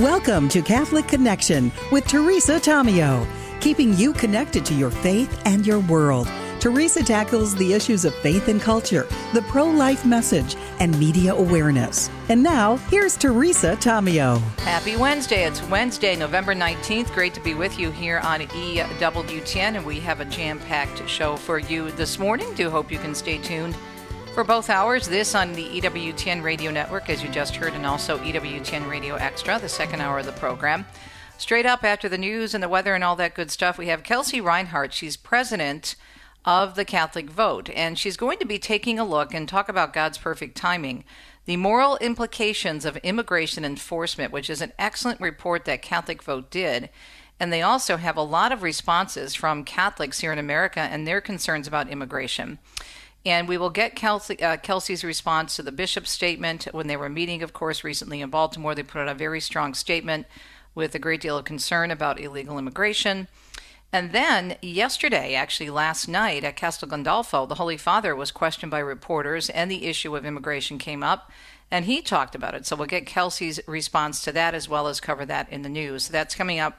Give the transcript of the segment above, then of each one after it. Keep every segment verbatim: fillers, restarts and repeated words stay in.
Welcome to Catholic Connection with Teresa Tomeo, keeping you connected to your faith and your world. Teresa tackles the issues of faith and culture, the pro-life message, and media awareness. And now, here's Teresa Tomeo. Happy Wednesday. It's Wednesday, November nineteenth. Great to be with you here on E W T N, and we have a jam-packed show for you this morning. Do hope you can stay tuned for both hours. This on the E W T N Radio Network, as you just heard, and also E W T N Radio Extra, the second hour of the program. Straight up after the news and the weather and all that good stuff, we have Kelsey Reinhardt. She's president of the Catholic Vote, and she's going to be taking a look and talk about God's perfect timing, the moral implications of immigration enforcement, which is an excellent report that Catholic Vote did. And they also have a lot of responses from Catholics here in America and their concerns about immigration. And we will get Kelsey, uh, Kelsey's response to the bishop's statement. When they were meeting, of course, recently in Baltimore, they put out a very strong statement with a great deal of concern about illegal immigration. And then yesterday, actually last night at Castel Gandolfo, the Holy Father was questioned by reporters and the issue of immigration came up, and he talked about it. So we'll get Kelsey's response to that as well as cover that in the news. So that's coming up.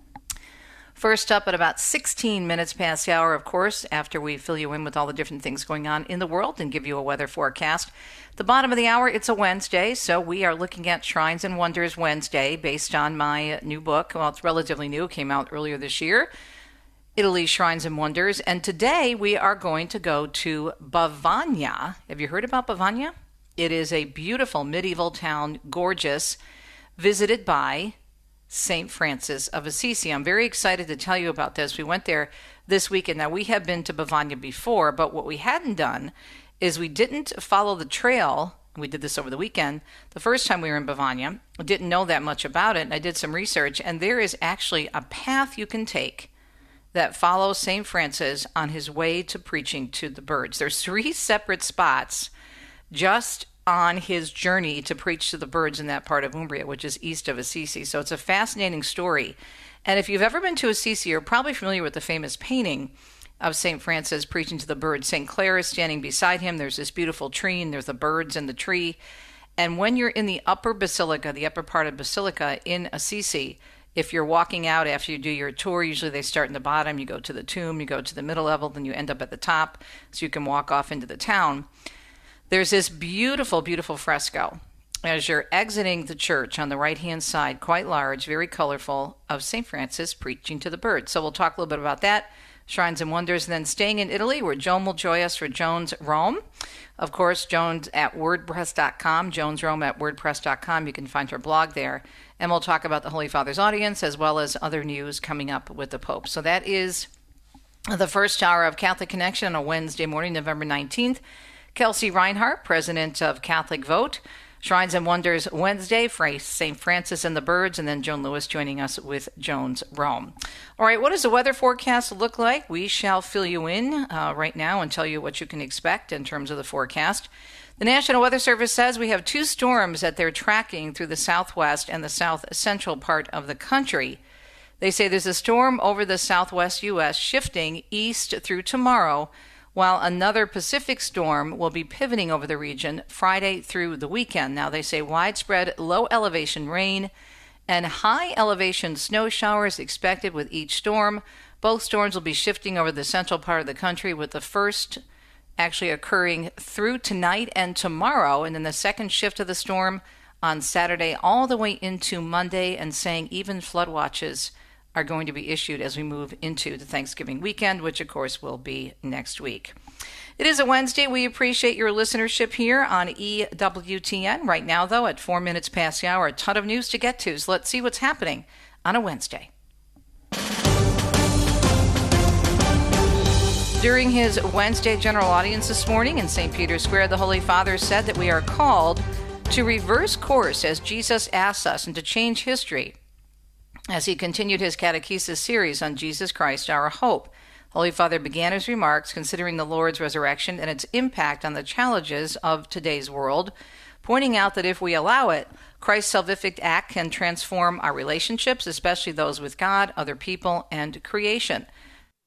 First up at about sixteen minutes past the hour, of course, after we fill you in with all the different things going on in the world and give you a weather forecast. The bottom of the hour, it's a Wednesday, so we are looking at Shrines and Wonders Wednesday based on my new book. Well, it's relatively new. It came out earlier this year, Italy, Shrines and Wonders. And today we are going to go to Bavagne. Have you heard about Bavagne? It is a beautiful medieval town, gorgeous, visited by Saint Francis of Assisi. I'm very excited to tell you about this. We went there this weekend. Now, we have been to Bavagne before, but what we hadn't done is we didn't follow the trail. We did this over the weekend. The first time we were in Bavagne, I didn't know that much about it, and I did some research, and there is actually a path you can take that follows Saint Francis on his way to preaching to the birds. There's three separate spots just on his journey to preach to the birds in that part of Umbria, which is east of Assisi. So it's a fascinating story. And if you've ever been to Assisi, you're probably familiar with the famous painting of Saint Francis preaching to the birds. Saint Clare is standing beside him. There's this beautiful tree, and there's the birds in the tree. And when you're in the upper basilica, the upper part of basilica in Assisi, if you're walking out after you do your tour, usually they start in the bottom, you go to the tomb, you go to the middle level, then you end up at the top, so you can walk off into the town. There's this beautiful, beautiful fresco as you're exiting the church on the right-hand side, quite large, very colorful, of Saint Francis preaching to the birds. So we'll talk a little bit about that, Shrines and Wonders, and then staying in Italy, where Joan will join us for Joan's Rome. Of course, Joan's at wordpress dot com, Joan's Rome at wordpress dot com. You can find her blog there. And we'll talk about the Holy Father's audience as well as other news coming up with the Pope. So that is the first hour of Catholic Connection on a Wednesday morning, November nineteenth. Kelsey Reinhardt, president of Catholic Vote, Shrines and Wonders Wednesday for Saint Francis and the Birds, and then Joan Lewis joining us with Joan's Rome. All right, what does the weather forecast look like? We shall fill you in uh, right now and tell you what you can expect in terms of the forecast. The National Weather Service says we have two storms that they're tracking through the southwest and the south central part of the country. They say there's a storm over the southwest U S shifting east through tomorrow, while another Pacific storm will be pivoting over the region Friday through the weekend. Now, they say widespread low-elevation rain and high-elevation snow showers expected with each storm. Both storms will be shifting over the central part of the country, with the first actually occurring through tonight and tomorrow, and then the second shift of the storm on Saturday all the way into Monday, and saying even flood watches are going to be issued as we move into the Thanksgiving weekend, which of course will be next week. It is a Wednesday. We appreciate your listenership here on E W T N. Right now, though, at four minutes past the hour, a ton of news to get to, so let's see what's happening on a Wednesday. During his Wednesday general audience this morning in Saint Peter's Square, the Holy Father said that we are called to reverse course as Jesus asks us and to change history, as he continued his catechesis series on Jesus Christ, our hope. Holy Father began his remarks considering the Lord's resurrection and its impact on the challenges of today's world, pointing out that if we allow it, Christ's salvific act can transform our relationships, especially those with God, other people, and creation.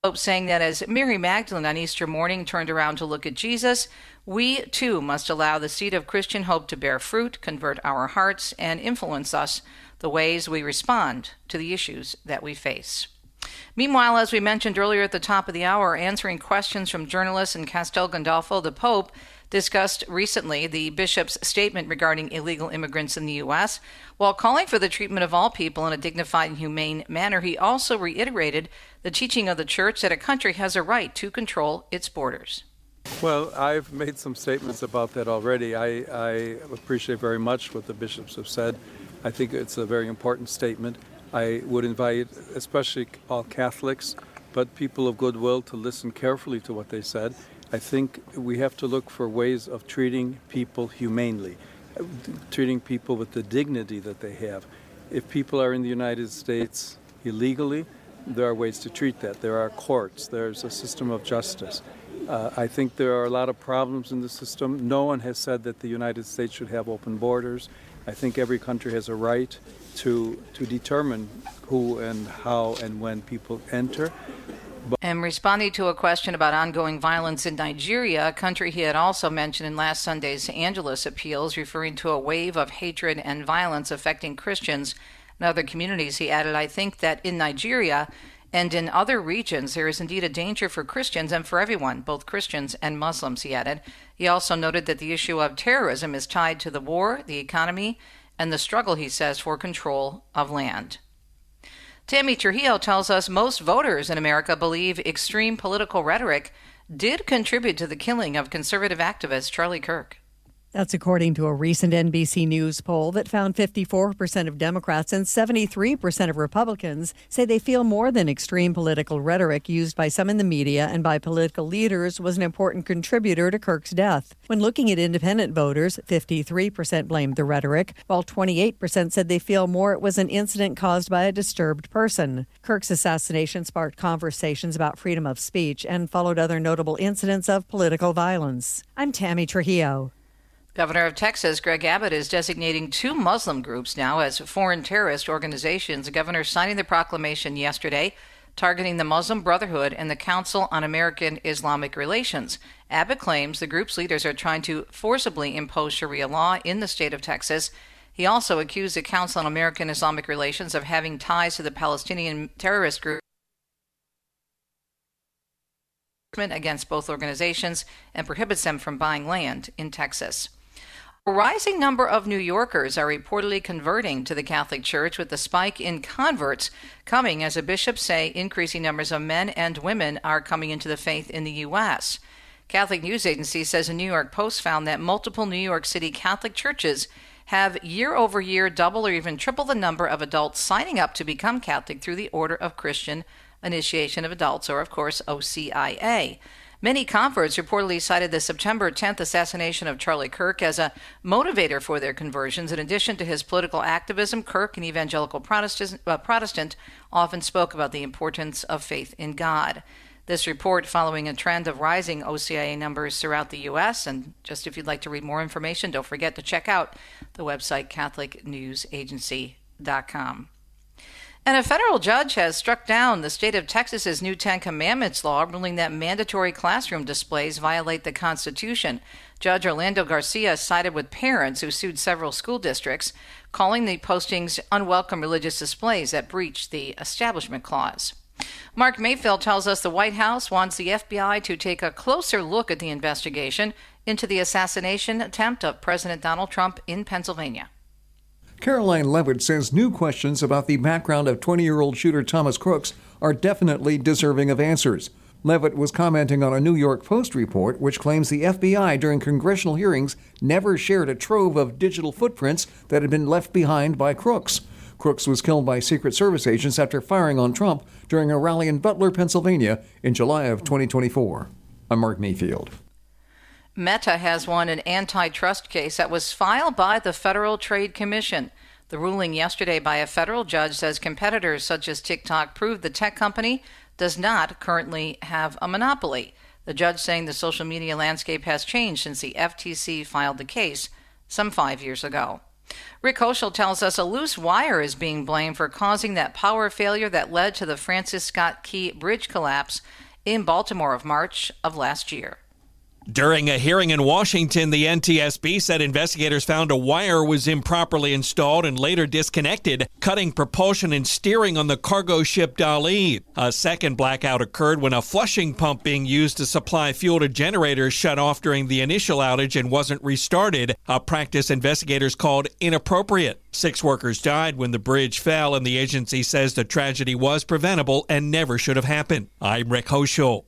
Pope saying that as Mary Magdalene on Easter morning turned around to look at Jesus, we too must allow the seed of Christian hope to bear fruit, convert our hearts, and influence us the ways we respond to the issues that we face. Meanwhile, as we mentioned earlier at the top of the hour, answering questions from journalists in Castel Gandolfo, the Pope discussed recently the bishop's statement regarding illegal immigrants in the U S. While calling for the treatment of all people in a dignified and humane manner, he also reiterated the teaching of the Church that a country has a right to control its borders. Well, I've made some statements about that already. I, I appreciate very much what the bishops have said. I think it's a very important statement. I would invite especially all Catholics, but people of goodwill, to listen carefully to what they said. I think we have to look for ways of treating people humanely, treating people with the dignity that they have. If people are in the United States illegally, there are ways to treat that. There are courts. There's a system of justice. Uh, I think there are a lot of problems in the system. No one has said that the United States should have open borders. I think every country has a right to to determine who and how and when people enter. But and responding to a question about ongoing violence in Nigeria, a country he had also mentioned in last Sunday's Angelus appeals, referring to a wave of hatred and violence affecting Christians and other communities, he added, I think that in Nigeria and in other regions, there is indeed a danger for Christians and for everyone, both Christians and Muslims, he added. He also noted that the issue of terrorism is tied to the war, the economy, and the struggle, he says, for control of land. Tammy Trujillo tells us most voters in America believe extreme political rhetoric did contribute to the killing of conservative activist Charlie Kirk. That's according to a recent N B C News poll that found fifty-four percent of Democrats and seventy-three percent of Republicans say they feel more than extreme political rhetoric used by some in the media and by political leaders was an important contributor to Kirk's death. When looking at independent voters, fifty-three percent blamed the rhetoric, while twenty-eight percent said they feel more it was an incident caused by a disturbed person. Kirk's assassination sparked conversations about freedom of speech and followed other notable incidents of political violence. I'm Tammy Trujillo. Governor of Texas Greg Abbott is designating two Muslim groups now as foreign terrorist organizations. The governor signing the proclamation yesterday, targeting the Muslim Brotherhood and the Council on American Islamic Relations. Abbott claims the group's leaders are trying to forcibly impose Sharia law in the state of Texas. He also accused the Council on American Islamic Relations of having ties to the Palestinian terrorist group against both organizations and prohibits them from buying land in Texas. A rising number of New Yorkers are reportedly converting to the Catholic Church, with the spike in converts coming, as the bishops say, increasing numbers of men and women are coming into the faith in the U S. Catholic News Agency says the New York Post found that multiple New York City Catholic churches have year over year double or even triple the number of adults signing up to become Catholic through the Order of Christian Initiation of Adults, or of course O C I A. Many converts reportedly cited the September tenth assassination of Charlie Kirk as a motivator for their conversions. In addition to his political activism, Kirk, an evangelical Protestant, uh, Protestant, often spoke about the importance of faith in God. This report following a trend of rising O C I A numbers throughout the U S. And just if you'd like to read more information, don't forget to check out the website Catholic News Agency dot com. And a federal judge has struck down the state of Texas's new Ten Commandments law, ruling that mandatory classroom displays violate the Constitution. Judge Orlando Garcia sided with parents who sued several school districts, calling the postings unwelcome religious displays that breach the Establishment Clause. Mark Mayfield tells us the White House wants the F B I to take a closer look at the investigation into the assassination attempt of President Donald Trump in Pennsylvania. Caroline Levitt says new questions about the background of twenty-year-old shooter Thomas Crooks are definitely deserving of answers. Levitt was commenting on a New York Post report which claims the F B I during congressional hearings never shared a trove of digital footprints that had been left behind by Crooks. Crooks was killed by Secret Service agents after firing on Trump during a rally in Butler, Pennsylvania in July of twenty twenty-four. I'm Mark Mayfield. Meta has won an antitrust case that was filed by the Federal Trade Commission. The ruling yesterday by a federal judge says competitors such as TikTok prove the tech company does not currently have a monopoly. The judge saying the social media landscape has changed since the F T C filed the case some five years ago. Rick Hoschel tells us a loose wire is being blamed for causing that power failure that led to the Francis Scott Key Bridge collapse in Baltimore of March of last year. During a hearing in Washington, the N T S B said investigators found a wire was improperly installed and later disconnected, cutting propulsion and steering on the cargo ship Dali. A second blackout occurred when a flushing pump being used to supply fuel to generators shut off during the initial outage and wasn't restarted, a practice investigators called inappropriate. Six workers died when the bridge fell, and the agency says the tragedy was preventable and never should have happened. I'm Rick Hoschel.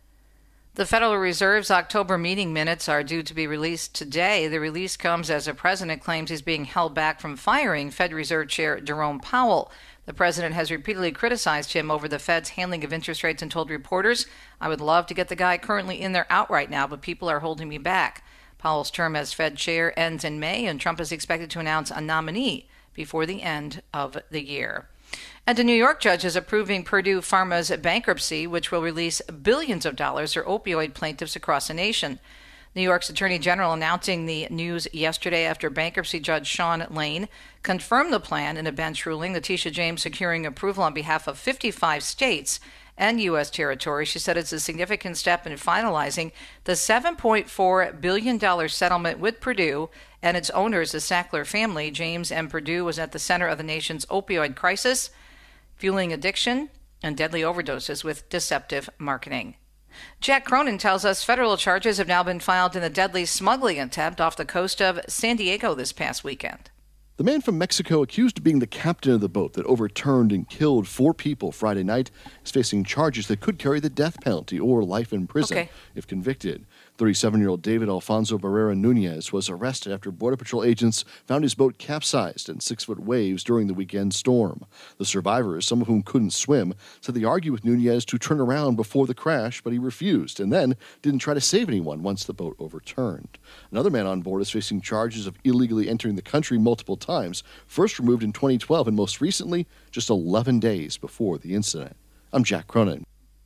The Federal Reserve's October meeting minutes are due to be released today. The release comes as the president claims he's being held back from firing Fed Reserve Chair Jerome Powell. The president has repeatedly criticized him over the Fed's handling of interest rates and told reporters, "I would love to get the guy currently in there out right now, but people are holding me back." Powell's term as Fed chair ends in May, and Trump is expected to announce a nominee before the end of the year. And a New York judge is approving Purdue Pharma's bankruptcy, which will release billions of dollars for opioid plaintiffs across the nation. New York's Attorney General announcing the news yesterday after bankruptcy judge Sean Lane confirmed the plan in a bench ruling. Letitia James securing approval on behalf of fifty-five states and U S territories. She said it's a significant step in finalizing the seven point four billion dollars settlement with Purdue and its owners, the Sackler family. James and Purdue was at the center of the nation's opioid crisis, fueling addiction and deadly overdoses with deceptive marketing. Jack Cronin tells us federal charges have now been filed in a deadly smuggling attempt off the coast of San Diego this past weekend. The man from Mexico accused of being the captain of the boat that overturned and killed four people Friday night is facing charges that could carry the death penalty or life in prison okay. if convicted. thirty-seven-year-old David Alfonso Barrera Nunez was arrested after Border Patrol agents found his boat capsized in six-foot waves during the weekend storm. The survivors, some of whom couldn't swim, said they argued with Nunez to turn around before the crash, but he refused and then didn't try to save anyone once the boat overturned. Another man on board is facing charges of illegally entering the country multiple times, first removed in twenty twelve and most recently just eleven days before the incident. I'm Jack Cronin.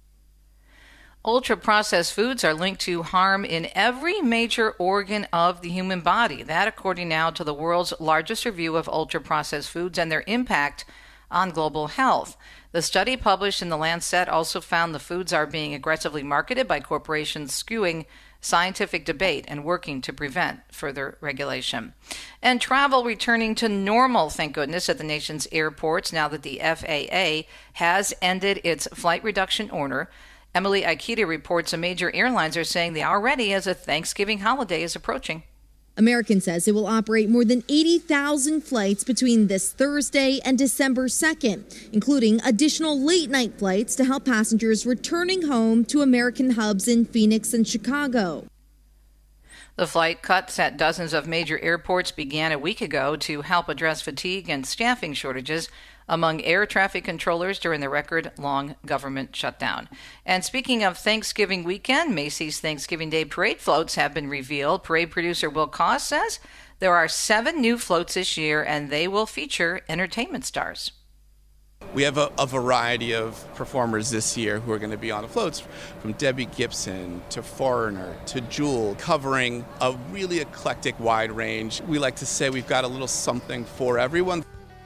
Ultra-processed foods are linked to harm in every major organ of the human body. That, according now to the world's largest review of ultra-processed foods and their impact on global health. The study published in The Lancet also found the foods are being aggressively marketed by corporations, skewing scientific debate and working to prevent further regulation. And travel returning to normal, thank goodness, at the nation's airports now that the F A A has ended its flight reduction order. Emily Aikita reports a major airlines are saying they are ready as a Thanksgiving holiday is approaching. American says it will operate more than eighty thousand flights between this Thursday and December second, including additional late-night flights to help passengers returning home to American hubs in Phoenix and Chicago. The flight cuts at dozens of major airports began a week ago to help address fatigue and staffing shortages among air traffic controllers during the record-long government shutdown. And speaking of Thanksgiving weekend, Macy's Thanksgiving Day Parade floats have been revealed. Parade producer Will Koss says there are seven new floats this year, and they will feature entertainment stars. We have a, a variety of performers this year who are going to be on the floats, from Debbie Gibson to Foreigner to Jewel, covering a really eclectic wide range. We like to say we've got a little something for everyone.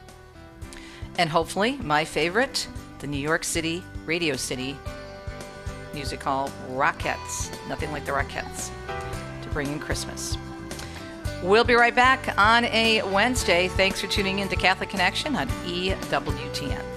And hopefully, my favorite, the New York City, Radio City Music Hall Rockettes. Nothing like the Rockettes to bring in Christmas. We'll be right back on a Wednesday. Thanks for tuning in to Catholic Connection on E W T N.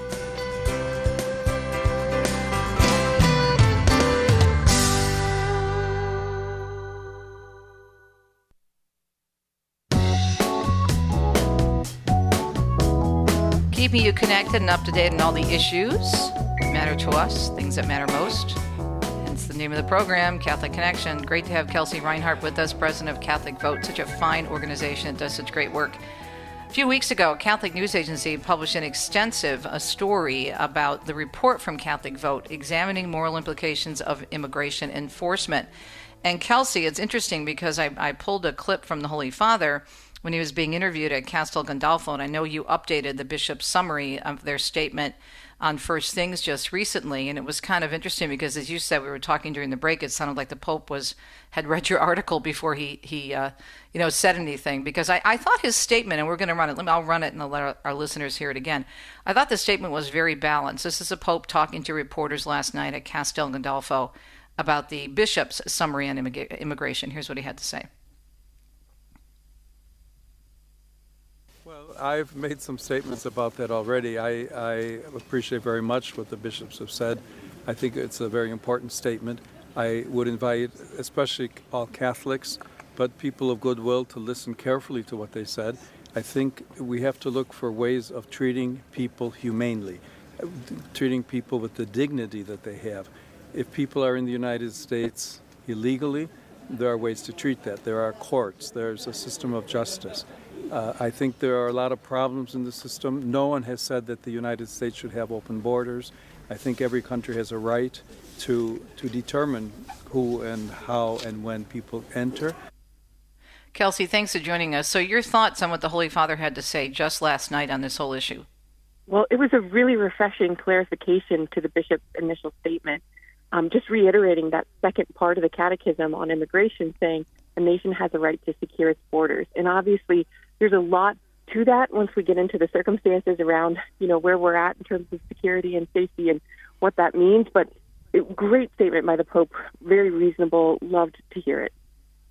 Keeping you connected and up to date on all the issues that matter to us, things that matter most. Hence the name of the program, Catholic Connection. Great to have Kelsey Reinhardt with us, president of Catholic Vote, such a fine organization that does such great work. A few weeks ago, Catholic News Agency published an extensive a story about the report from Catholic Vote examining moral implications of immigration enforcement. And Kelsey, it's interesting because I, I pulled a clip from the Holy Father when he was being interviewed at Castel Gandolfo, and I know you updated the bishop's summary of their statement on First Things just recently, and it was kind of interesting because, as you said, we were talking during the break. It sounded like the Pope was had read your article before he he uh, you know said anything. Because I, I thought his statement, and we're going to run it. Let me, I'll run it and I'll let our, our listeners hear it again. I thought the statement was very balanced. This is the Pope talking to reporters last night at Castel Gandolfo about the bishop's summary on immig- immigration. Here's what he had to say. Well, I've made some statements about that already. I, I appreciate very much what the bishops have said. I think it's a very important statement. I would invite, especially all Catholics, but people of goodwill, to listen carefully to what they said. I think we have to look for ways of treating people humanely, treating people with the dignity that they have. If people are in the United States illegally, there are ways to treat that. There are courts. There's a system of justice. Uh, I think there are a lot of problems in the system. No one has said that the United States should have open borders. I think every country has a right to to determine who and how and when people enter. Kelsey, thanks for joining us. So your thoughts on what the Holy Father had to say just last night on this whole issue? Well, it was a really refreshing clarification to the bishop's initial statement, um, just reiterating that second part of the catechism on immigration, saying a nation has a right to secure its borders. And obviously, there's a lot to that once we get into the circumstances around, you know, where we're at in terms of security and safety and what that means. But it, great statement by the Pope, very reasonable, loved to hear it.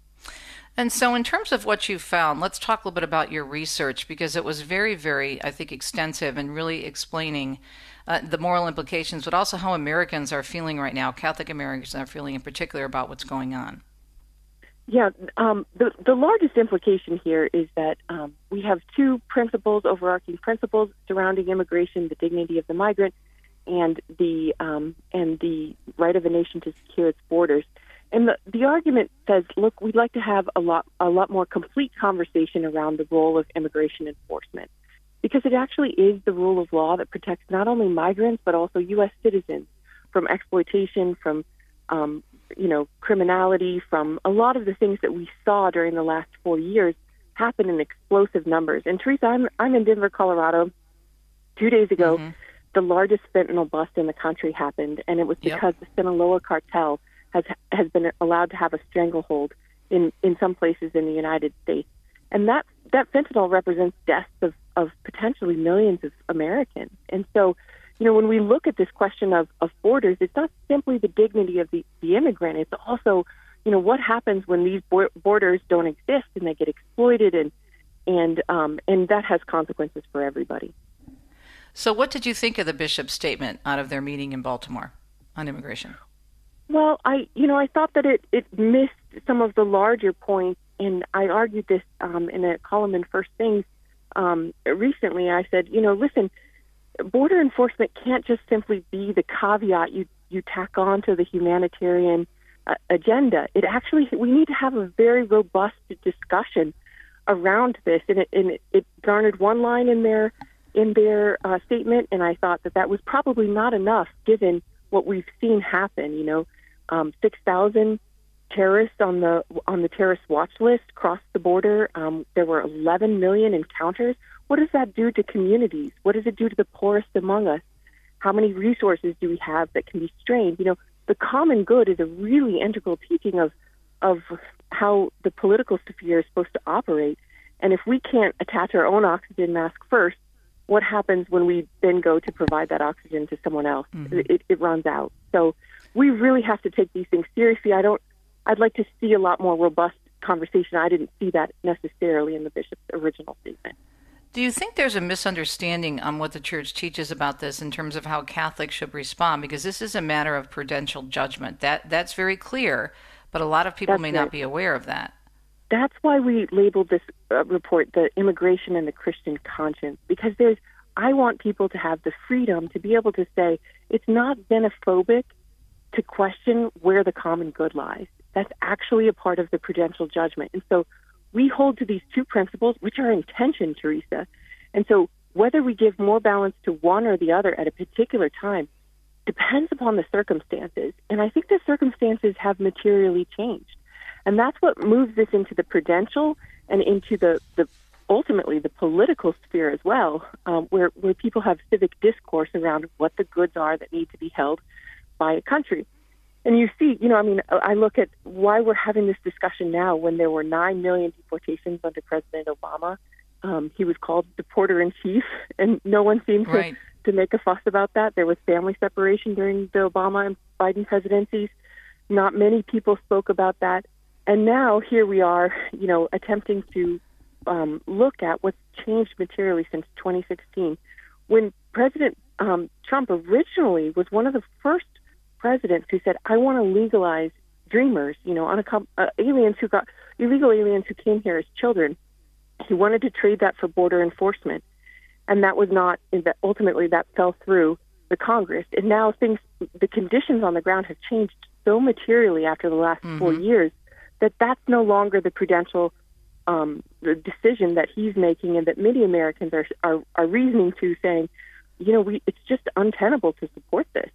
And so in terms of what you found, let's talk a little bit about your research, because it was very, very, I think, extensive and really explaining uh, the moral implications, but also how Americans are feeling right now, Catholic Americans are feeling in particular about what's going on. Yeah, um, the, the largest implication here is that um, we have two principles, overarching principles surrounding immigration: the dignity of the migrant and the um, and the right of a nation to secure its borders. And the, the argument says, look, we'd like to have a lot a lot more complete conversation around the role of immigration enforcement, because it actually is the rule of law that protects not only migrants but also U S citizens from exploitation, from um, you know, criminality, from a lot of the things that we saw during the last four years happen in explosive numbers. And Teresa, I'm, I'm in Denver, Colorado. Two days ago, mm-hmm. the largest fentanyl bust in the country happened, and it was because yep. the Sinaloa cartel has has been allowed to have a stranglehold in, in some places in the United States. And that, that fentanyl represents deaths of, of potentially millions of Americans. And so, you know, when we look at this question of, of borders, it's not simply the dignity of the, the immigrant. It's also, you know, what happens when these bo- borders don't exist and they get exploited, and and um, and that has consequences for everybody. So what did you think of the bishop's statement out of their meeting in Baltimore on immigration? Well, I, you know, I thought that it, it missed some of the larger points, and I argued this um, in a column in First Things um, recently. I said, you know, listen, border enforcement can't just simply be the caveat you, you tack on to the humanitarian uh, agenda. It actually, we need to have a very robust discussion around this. And it, and it, it garnered one line in their, in their uh, statement, and I thought that that was probably not enough given what we've seen happen. You know, um, six thousand terrorists on the on the terrorist watch list crossed the border. Um, there were eleven million encounters. What does that do to communities? What does it do to the poorest among us? How many resources do we have that can be strained? You know, the common good is a really integral teaching of of how the political sphere is supposed to operate. And if we can't attach our own oxygen mask first, what happens when we then go to provide that oxygen to someone else? Mm-hmm. It, it runs out. So we really have to take these things seriously. I don't. I'd like to see a lot more robust conversation. I didn't see that necessarily in the bishop's original statement. Do you think there's a misunderstanding on what the church teaches about this in terms of how Catholics should respond? Because this is a matter of prudential judgment. That that's very clear, but a lot of people that's may right. not be aware of that. That's why we labeled this uh, report the Immigration and the Christian Conscience, because there's. I want people to have the freedom to be able to say it's not xenophobic to question where the common good lies. That's actually a part of the prudential judgment. And so we hold to these two principles, which are in tension, Teresa. And so whether we give more balance to one or the other at a particular time depends upon the circumstances. And I think the circumstances have materially changed. And that's what moves this into the prudential and into the, the ultimately the political sphere as well, um, where, where people have civic discourse around what the goods are that need to be held by a country. And you see, you know, I mean, I look at why we're having this discussion now when there were nine million deportations under President Obama. Um, he was called deporter-in-chief, and no one seemed right. to, to make a fuss about that. There was family separation during the Obama and Biden presidencies. Not many people spoke about that. And now here we are, you know, attempting to um, look at what's changed materially since twenty sixteen. When President um, Trump originally was one of the first presidents who said, I want to legalize dreamers, you know, on a, uh, aliens who got, illegal aliens who came here as children. He wanted to trade that for border enforcement, and that was not, ultimately that fell through the Congress. And now things, the conditions on the ground have changed so materially after the last mm-hmm. four years that that's no longer the prudential um, the decision that he's making, and that many Americans are, are, are reasoning to, saying, you know, we it's just untenable to support this.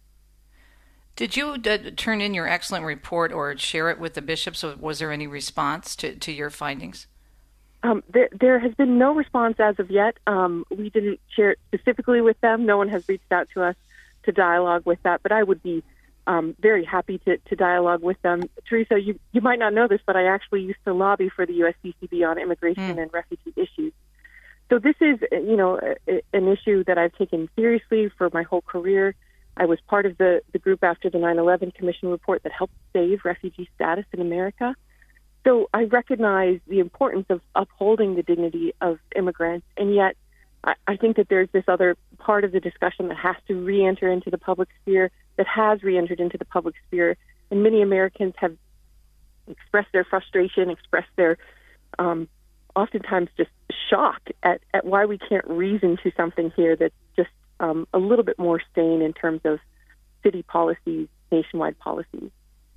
Did you uh, turn in your excellent report or share it with the bishops? Was there any response to, to your findings? Um, there, there has been no response as of yet. Um, we didn't share it specifically with them. No one has reached out to us to dialogue with that, but I would be um, very happy to, to dialogue with them. Teresa, you, you might not know this, but I actually used to lobby for the U S C C B on immigration mm. and refugee issues. So this is, you know, a, an issue that I've taken seriously for my whole career. I was part of the, the group after the nine eleven Commission report that helped save refugee status in America. So I recognize the importance of upholding the dignity of immigrants, and yet I, I think that there's this other part of the discussion that has to re-enter into the public sphere, that has re-entered into the public sphere, and many Americans have expressed their frustration, expressed their um, oftentimes just shock at, at why we can't reason to something here that's just um, a little bit more sane in terms of city policies, nationwide policies.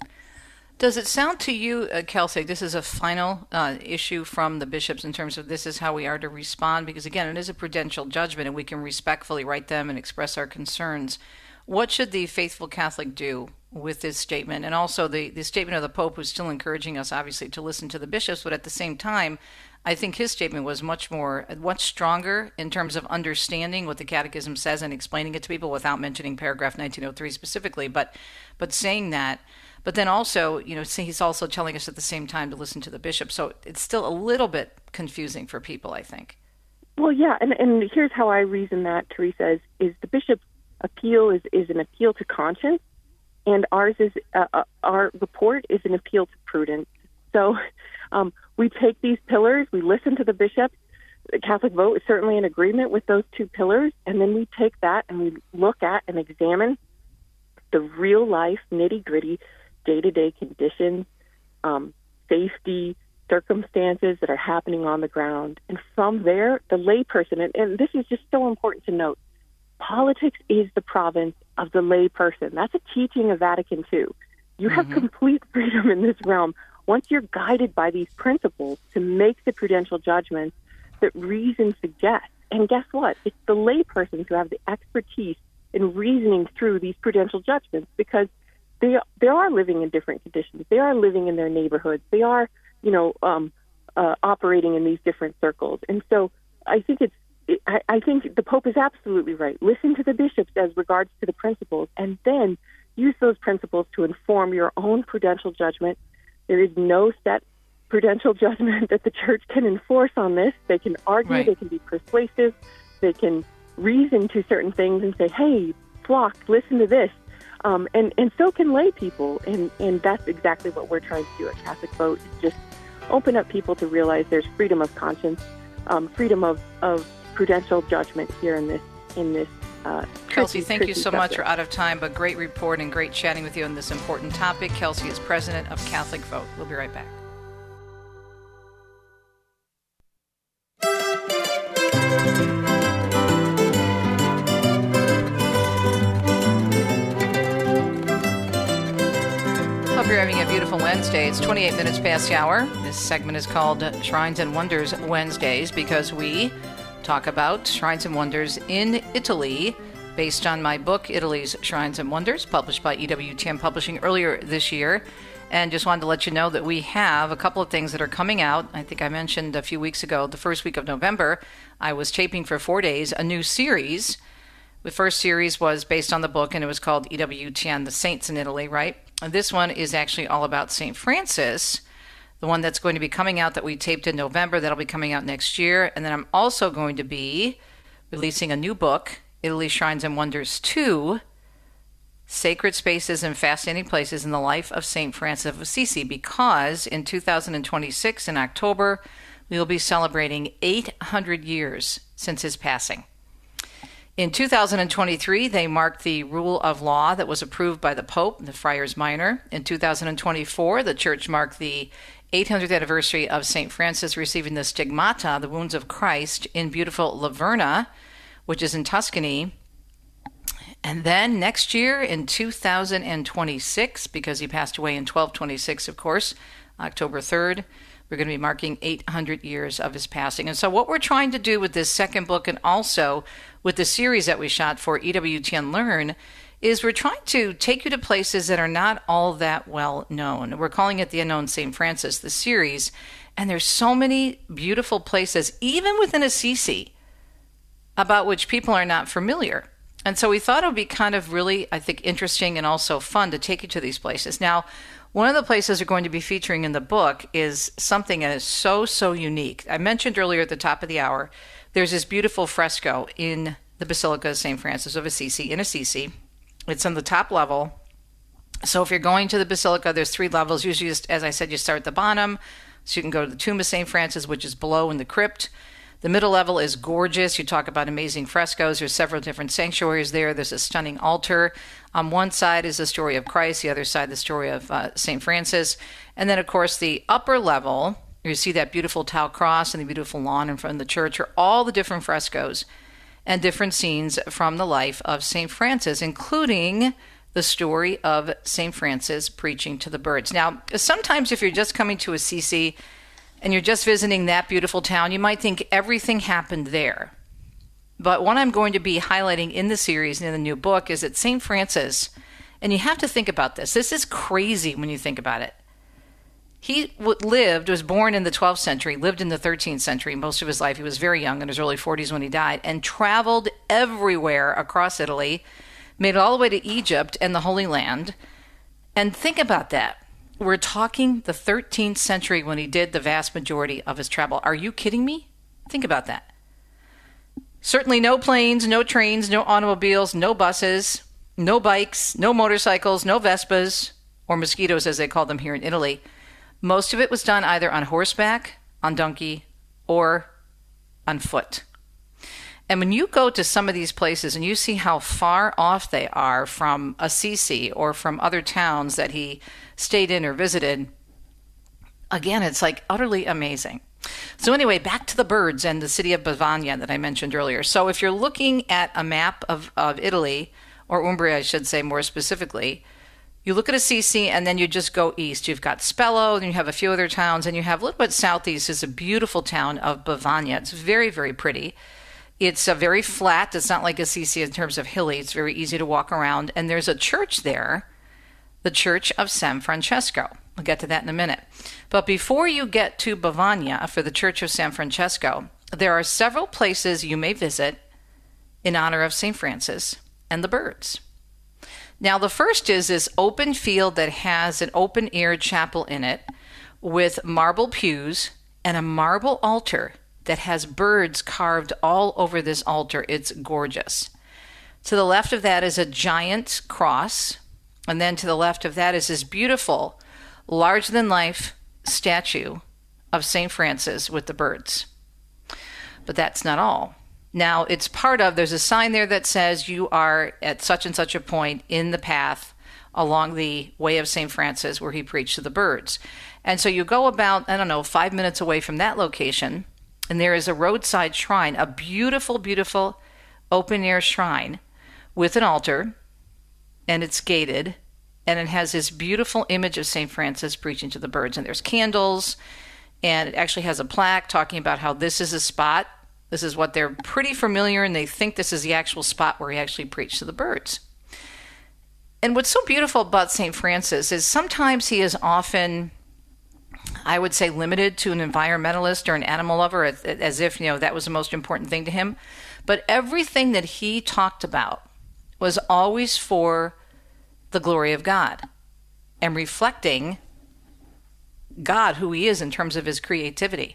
Does it sound to you, uh, Kelsey, this is a final uh, issue from the bishops in terms of this is how we are to respond? Because, again, it is a prudential judgment, and we can respectfully write them and express our concerns. What should the faithful Catholic do with this statement? And also the, the statement of the Pope, who's still encouraging us, obviously, to listen to the bishops, but at the same time, I think his statement was much more, much stronger in terms of understanding what the Catechism says and explaining it to people without mentioning paragraph nineteen oh three specifically, but but saying that. But then also, you know, he's also telling us at the same time to listen to the bishop. So it's still a little bit confusing for people, I think. Well, yeah, and, and here's how I reason that, Teresa, is, is the bishop's appeal is, is an appeal to conscience, and ours is uh, uh, our report is an appeal to prudence. So um, we take these pillars, we listen to the bishop. The Catholic Vote is certainly in agreement with those two pillars, and then we take that and we look at and examine the real-life, nitty-gritty, day-to-day conditions, um, safety, circumstances that are happening on the ground. And from there, the layperson, and, and this is just so important to note, politics is the province of the layperson. That's a teaching of Vatican Two. You have mm-hmm. complete freedom in this realm once you're guided by these principles to make the prudential judgments that reason suggests. And guess what? It's the laypersons who have the expertise in reasoning through these prudential judgments, because They they are living in different conditions. They are living in their neighborhoods. They are, you know, um, uh, operating in these different circles. And so I think it's it, I, I think the Pope is absolutely right. Listen to the bishops as regards to the principles, and then use those principles to inform your own prudential judgment. There is no set prudential judgment that the Church can enforce on this. They can argue. Right. They can be persuasive. They can reason to certain things and say, "Hey, flock, listen to this." Um, and, and so can lay people, and, and that's exactly what we're trying to do at Catholic Vote, is just open up people to realize there's freedom of conscience, um, freedom of, of prudential judgment here in this in this. Uh, Kelsey, tricky, thank tricky you so subject. much. We're out of time, but great report and great chatting with you on this important topic. Kelsey is president of Catholic Vote. We'll be right back. Hope you're having a beautiful Wednesday. It's twenty-eight minutes past the hour. This segment is called Shrines and Wonders Wednesdays because we talk about Shrines and Wonders in Italy based on my book, Italy's Shrines and Wonders, published by E W T N Publishing earlier this year. And just wanted to let you know that we have a couple of things that are coming out. I think I mentioned a few weeks ago, the first week of November, I was taping for four days a new series. The first series was based on the book, and it was called E W T N, The Saints in Italy, right? And this one is actually all about Saint Francis, the one that's going to be coming out that we taped in November. That'll be coming out next year. And then I'm also going to be releasing a new book, Italy Shrines and Wonders two, Sacred Spaces and Fascinating Places in the Life of Saint Francis of Assisi, because in two thousand twenty-six, in October, we will be celebrating eight hundred years since his passing. In two thousand twenty-three, they marked the rule of law that was approved by the Pope, the Friars Minor. In two thousand twenty-four, the Church marked the eight hundredth anniversary of Saint Francis receiving the stigmata, the wounds of Christ, in beautiful Laverna, which is in Tuscany. And then next year, in two thousand twenty-six, because he passed away in twelve twenty-six, of course, October third, we're going to be marking eight hundred years of his passing. And so what we're trying to do with this second book, and also with the series that we shot for E W T N Learn, is we're trying to take you to places that are not all that well known. We're calling it The Unknown Saint Francis, the series. And there's so many beautiful places, even within Assisi, about which people are not familiar. And so we thought it would be kind of really, I think, interesting and also fun to take you to these places. Now, one of the places we're going to be featuring in the book is something that is so, so unique. I mentioned earlier at the top of the hour, there's this beautiful fresco in the Basilica of Saint Francis of Assisi in Assisi. It's on the top level. So if you're going to the Basilica, there's three levels. Usually, just, as I said, you start at the bottom. So you can go to the Tomb of Saint Francis, which is below in the crypt. The middle level is gorgeous. You talk about amazing frescoes. There's several different sanctuaries there. There's a stunning altar. On one side is the story of Christ. The other side, the story of uh, Saint Francis. And then, of course, the upper level, you see that beautiful tile cross and the beautiful lawn in front of the church, are all the different frescoes and different scenes from the life of Saint Francis, including the story of Saint Francis preaching to the birds. Now, sometimes if you're just coming to Assisi and you're just visiting that beautiful town, you might think everything happened there. But what I'm going to be highlighting in the series and in the new book is that Saint Francis, and you have to think about this, this is crazy when you think about it. He lived, was born in the twelfth century, lived in the thirteenth century most of his life. He was very young, in his early forties when he died, and traveled everywhere across Italy, made it all the way to Egypt and the Holy Land. And think about that. We're talking the thirteenth century when he did the vast majority of his travel. Are you kidding me? Think about that. Certainly no planes, no trains, no automobiles, no buses, no bikes, no motorcycles, no Vespas, or mosquitoes as they call them here in Italy. Most of it was done either on horseback, on donkey, or on foot. And when you go to some of these places and you see how far off they are from Assisi or from other towns that he stayed in or visited, again, it's like utterly amazing. So anyway, back to the birds and the city of Bavagna that I mentioned earlier. So if you're looking at a map of, of Italy, or Umbria, I should say more specifically, you look at Assisi and then you just go east. You've got Spello, and you have a few other towns, and you have a little bit southeast is a beautiful town of Bavagna. It's very, very pretty. It's uh, very flat. It's not like Assisi in terms of hilly. It's very easy to walk around. And there's a church there, the Church of San Francesco. We'll get to that in a minute. But before you get to Bavagna for the Church of San Francesco, there are several places you may visit in honor of Saint Francis and the birds. Now, the first is this open field that has an open-air chapel in it with marble pews and a marble altar that has birds carved all over this altar. It's gorgeous. To the left of that is a giant cross, and then to the left of that is this beautiful, larger-than-life statue of Saint Francis with the birds. But that's not all. Now, it's part of, there's a sign there that says you are at such and such a point in the path along the way of Saint Francis where he preached to the birds. And so you go about, I don't know, five minutes away from that location, and there is a roadside shrine, a beautiful, beautiful open-air shrine with an altar, and it's gated, and it has this beautiful image of Saint Francis preaching to the birds. And there's candles, and it actually has a plaque talking about how this is a spot. This is what they're pretty familiar, and they think this is the actual spot where he actually preached to the birds. And what's so beautiful about Saint Francis is sometimes he is often, I would say, limited to an environmentalist or an animal lover, as if, you know, that was the most important thing to him. But everything that he talked about was always for the glory of God and reflecting God, who he is in terms of his creativity.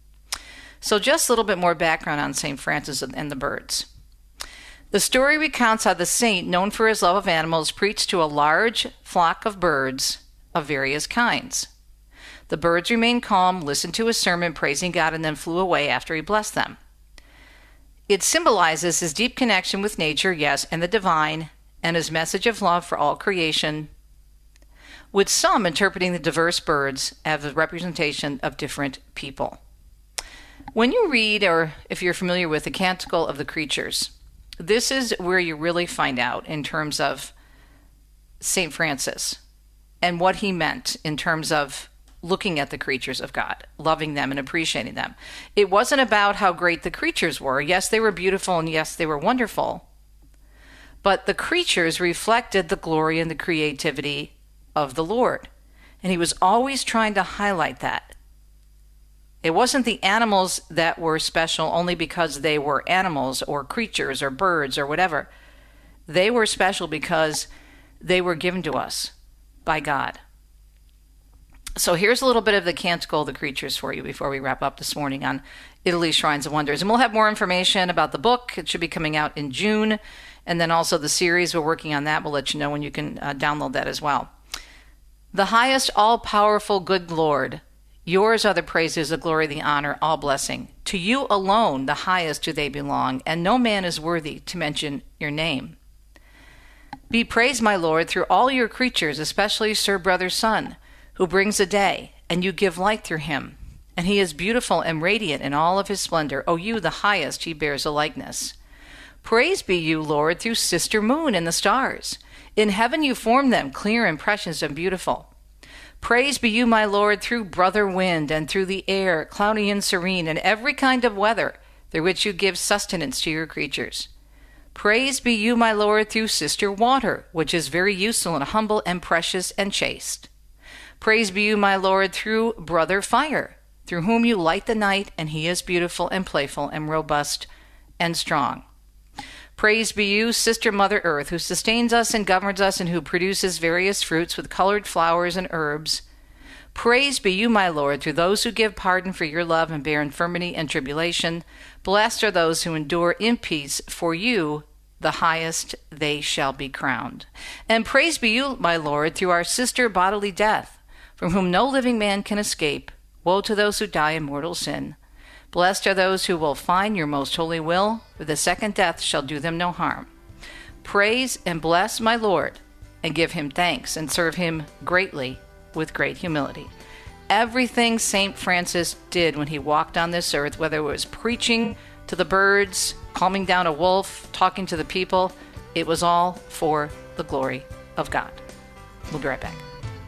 So just a little bit more background on Saint Francis and the birds. The story recounts how the saint, known for his love of animals, preached to a large flock of birds of various kinds. The birds remained calm, listened to his sermon, praising God, and then flew away after he blessed them. It symbolizes his deep connection with nature, yes, and the divine, and his message of love for all creation, with some interpreting the diverse birds as a representation of different people. When you read, or if you're familiar with the Canticle of the Creatures, this is where you really find out in terms of Saint Francis and what he meant in terms of looking at the creatures of God, loving them and appreciating them. It wasn't about how great the creatures were. Yes, they were beautiful, and yes, they were wonderful. But the creatures reflected the glory and the creativity of the Lord. And he was always trying to highlight that. It wasn't the animals that were special only because they were animals or creatures or birds or whatever. They were special because they were given to us by God. So here's a little bit of the Canticle of the Creatures for you before we wrap up this morning on Italy's Shrines of Wonders. And we'll have more information about the book. It should be coming out in June. And then also the series, we're working on that. We'll let you know when you can uh, download that as well. The highest, all-powerful, good Lord, yours are the praises, the glory, the honor, all blessing. To you alone, the highest, do they belong, and no man is worthy to mention your name. Be praised, my Lord, through all your creatures, especially Sir Brother Sun, who brings a day, and you give light through him. And he is beautiful and radiant in all of his splendor. O you, the highest, he bears a likeness. Praise be you, Lord, through Sister Moon and the stars. In heaven you formed them, clear and precious and beautiful. Praise be you, my Lord, through Brother Wind, and through the air, cloudy and serene, and every kind of weather, through which you give sustenance to your creatures. Praise be you, my Lord, through Sister Water, which is very useful and humble and precious and chaste. Praise be you, my Lord, through Brother Fire, through whom you light the night, and he is beautiful and playful and robust and strong. Praise be you, Sister Mother Earth, who sustains us and governs us, and who produces various fruits with colored flowers and herbs. Praise be you, my Lord, through those who give pardon for your love and bear infirmity and tribulation. Blessed are those who endure in peace, for you, the highest, they shall be crowned. And praise be you, my Lord, through our sister bodily death, from whom no living man can escape. Woe to those who die in mortal sin. Blessed are those who will find your most holy will, for the second death shall do them no harm. Praise and bless my Lord, and give him thanks, and serve him greatly with great humility. Everything Saint Francis did when he walked on this earth, whether it was preaching to the birds, calming down a wolf, talking to the people, it was all for the glory of God. We'll be right back.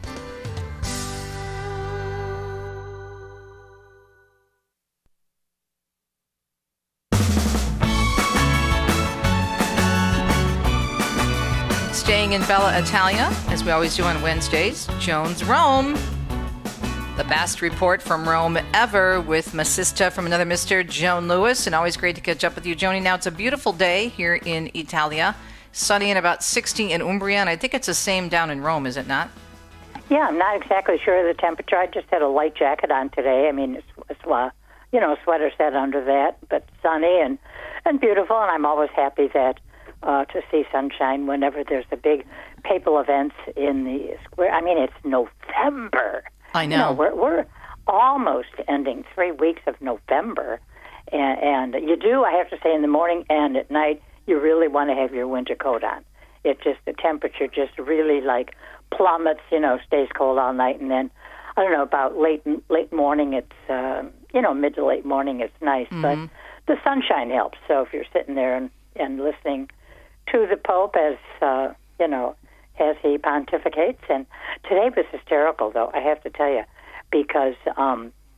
Staying in Bella Italia, as we always do on Wednesdays, Joan's Rome. The best report from Rome ever with my sister from another Mister Joan Lewis. And always great to catch up with you, Joni. Now, it's a beautiful day here in Italia. Sunny and about sixty in Umbria. And I think it's the same down in Rome, is it not? Yeah, I'm not exactly sure of the temperature. I just had a light jacket on today. I mean, it's, it's uh, you know, sweater set under that. But sunny and, and beautiful. And I'm always happy that Uh, to see sunshine whenever there's a big papal events in the square. I mean, it's November. I know. You know we're, we're almost ending three weeks of November. And, and you do, I have to say, in the morning and at night, you really want to have your winter coat on. It just, the temperature just really, like, plummets, you know, stays cold all night. And then, I don't know, about late late morning, it's, uh, you know, mid to late morning, it's nice. Mm-hmm. But the sunshine helps. So if you're sitting there and, and listening to the Pope as, uh, you know, as he pontificates. And today was hysterical, though, I have to tell you, because um,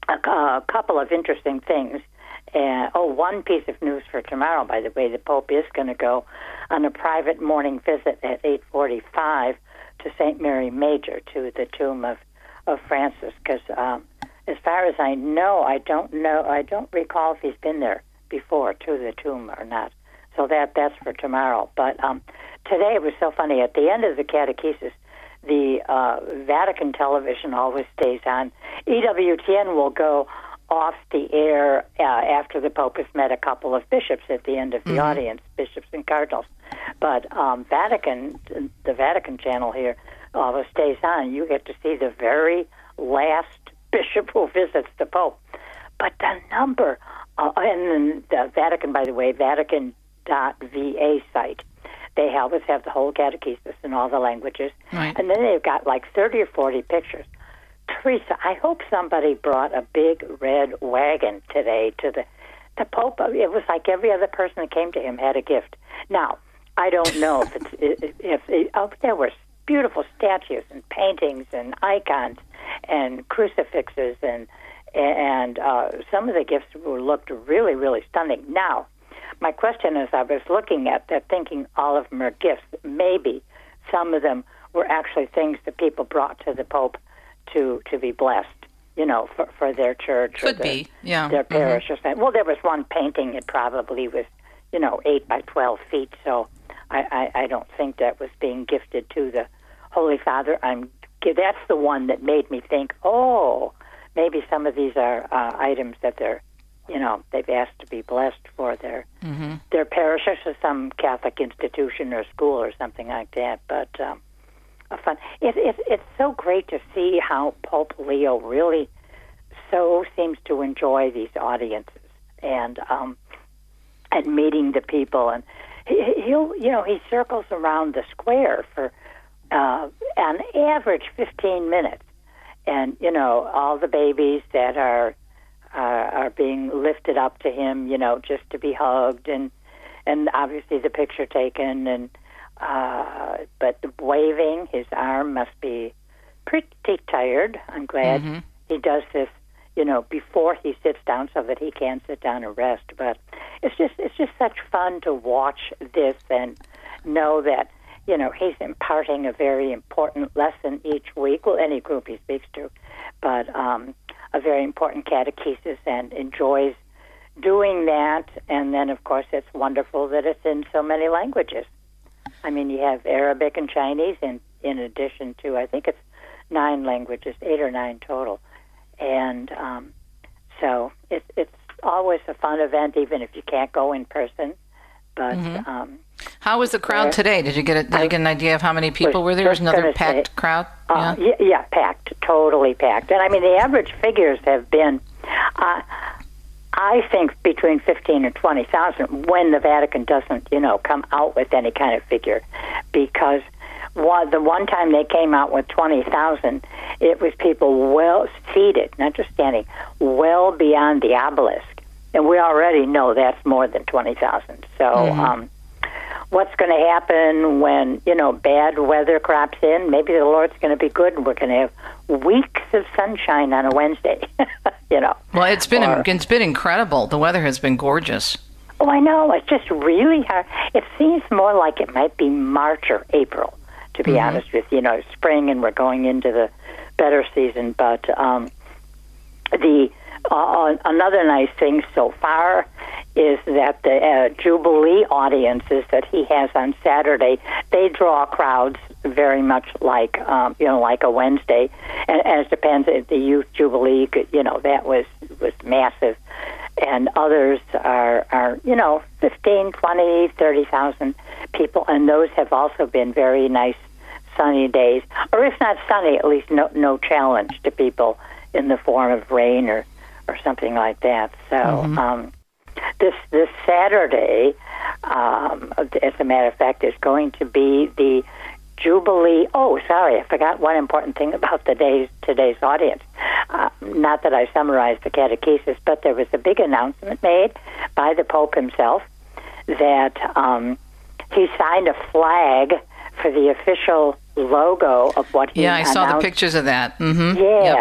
a, a couple of interesting things. Uh, oh, one piece of news for tomorrow, by the way, the Pope is going to go on a private morning visit at eight forty-five to Saint Mary Major, to the tomb of, of Francis, because um, as far as I know, I don't know, I don't recall if he's been there before to the tomb or not. So that that's for tomorrow. But um, today it was so funny. At the end of the catechesis, the uh, Vatican television always stays on. E W T N will go off the air uh, after the Pope has met a couple of bishops at the end of the mm-hmm. audience, bishops and cardinals. But um, Vatican, the Vatican channel here, always stays on. You get to see the very last bishop who visits the Pope. But the number, uh, and the Vatican, by the way, Vatican dot V A site, they always have the whole catechesis in all the languages. Right. And then they've got like thirty or forty pictures. Teresa, I hope somebody brought a big red wagon today to the the Pope. It was like every other person that came to him had a gift. Now, I don't know if it's if, if it, oh, there were beautiful statues and paintings and icons and crucifixes and and uh, some of the gifts were, looked really really stunning. Now, my question is, I was looking at that, thinking all of them are gifts. Maybe some of them were actually things that people brought to the Pope to to be blessed, you know, for, for their church Could or their, be. Yeah. their parish mm-hmm. or something. Well, there was one painting, it probably was, you know, eight by twelve feet, so I, I, I don't think that was being gifted to the Holy Father. I'm That's the one that made me think, oh, maybe some of these are uh, items that they're, you know, they've asked to be blessed for their mm-hmm. their parish or some Catholic institution or school or something like that, but... Um, fun. It, it, it's so great to see how Pope Leo really so seems to enjoy these audiences and um, and meeting the people. And he, he'll, you know, he circles around the square for uh, an average fifteen minutes, and you know, all the babies that are uh, are being lifted up to him, you know, just to be hugged, and and obviously the picture taken and. Uh, but waving, his arm must be pretty tired. I'm glad mm-hmm. he does this, you know, before he sits down so that he can sit down and rest. But it's just it's just such fun to watch this and know that, you know, he's imparting a very important lesson each week. Well, any group he speaks to, but um, a very important catechesis, and enjoys doing that. And then, of course, it's wonderful that it's in so many languages. I mean, you have Arabic and Chinese in, in addition to, I think it's nine languages, eight or nine total. And um, so it's it's always a fun event, even if you can't go in person. But mm-hmm. um, how was the crowd today? Did you get a, did you get an idea of how many people were there? Was another packed say, crowd? Uh, yeah? yeah, yeah, packed, totally packed. And I mean, the average figures have been... Uh, I think between fifteen and twenty thousand when the Vatican doesn't, you know, come out with any kind of figure. Because one, the one time they came out with twenty thousand, it was people well seated, not just standing, well beyond the obelisk. And we already know that's more than twenty thousand. So mm-hmm. um, what's going to happen when, you know, bad weather crops in? Maybe the Lord's going to be good and we're going to have weeks of sunshine on a Wednesday, you know. Well, it's been or, it's been incredible. The weather has been gorgeous. Oh, I know. It's just really hard. It seems more like it might be March or April, to be mm-hmm. honest with you. You know, spring and we're going into the better season. But um, the uh, another nice thing so far is that the uh, Jubilee audiences that he has on Saturday, they draw crowds very much like, um, you know, like a Wednesday. And as depends, the Youth Jubilee, you know, that was, was massive. And others are, are, you know, fifteen, twenty, thirty thousand people. And those have also been very nice sunny days. Or if not sunny, at least no, no challenge to people in the form of rain or, or something like that. So, mm-hmm. um, This this Saturday, um, as a matter of fact, is going to be the Jubilee. Oh, sorry, I forgot one important thing about the day's, today's audience. Uh, not that I summarized the catechesis, but there was a big announcement made by the Pope himself that um, he signed a flag for the official logo of what he Yeah, I announced. saw the pictures of that. Mm-hmm. Yeah. Yep.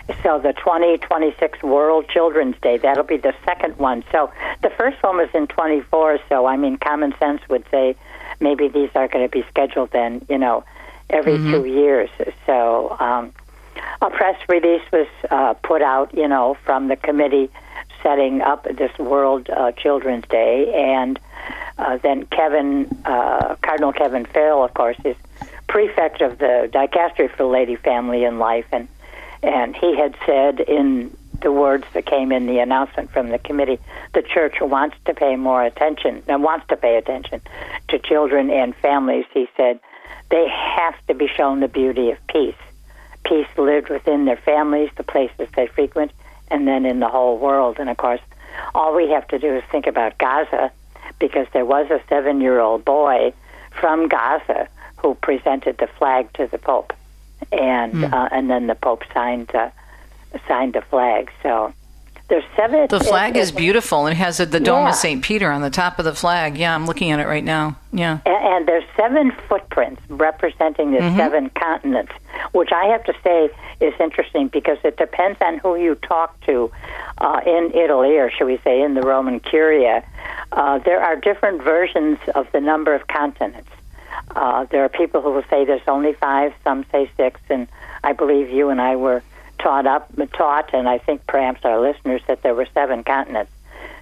So the twenty twenty-six World Children's Day, that'll be the second one. So the first one was in twenty-four, so I mean, common sense would say maybe these are going to be scheduled then, you know, every mm-hmm. two years. So um, a press release was uh, put out, you know, from the committee setting up this World uh, Children's Day, and uh, then Kevin, uh, Cardinal Kevin Farrell, of course, is prefect of the dicastery for Lady, Family, and Life, and and he had said in the words that came in the announcement from the committee, the church wants to pay more attention, and wants to pay attention to children and families. He said they have to be shown the beauty of peace. Peace lived within their families, the places they frequent, and then in the whole world. And, of course, all we have to do is think about Gaza, because there was a seven-year-old boy from Gaza who presented the flag to the Pope. And mm. uh, and then the Pope signed, uh, signed the flag. So there's seven... The flag it, is beautiful. It has a, the Dome yeah. of Saint Peter on the top of the flag. Yeah, I'm looking at it right now. Yeah. And, and there's seven footprints representing the mm-hmm. seven continents, which I have to say is interesting because it depends on who you talk to uh, in Italy, or should we say in the Roman Curia. Uh, there are different versions of the number of continents. Uh, there are people who will say there's only five, some say six, and I believe you and I were taught up, taught, and I think perhaps our listeners, that there were seven continents.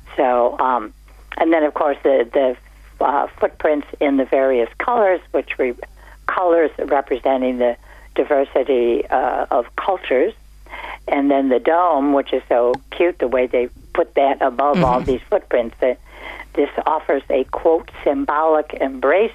So, um, and then of course the the uh, footprints in the various colors, which we colors representing the diversity uh, of cultures, and then the dome, which is so cute the way they put that above mm-hmm. all these footprints. That this offers a quote symbolic embrace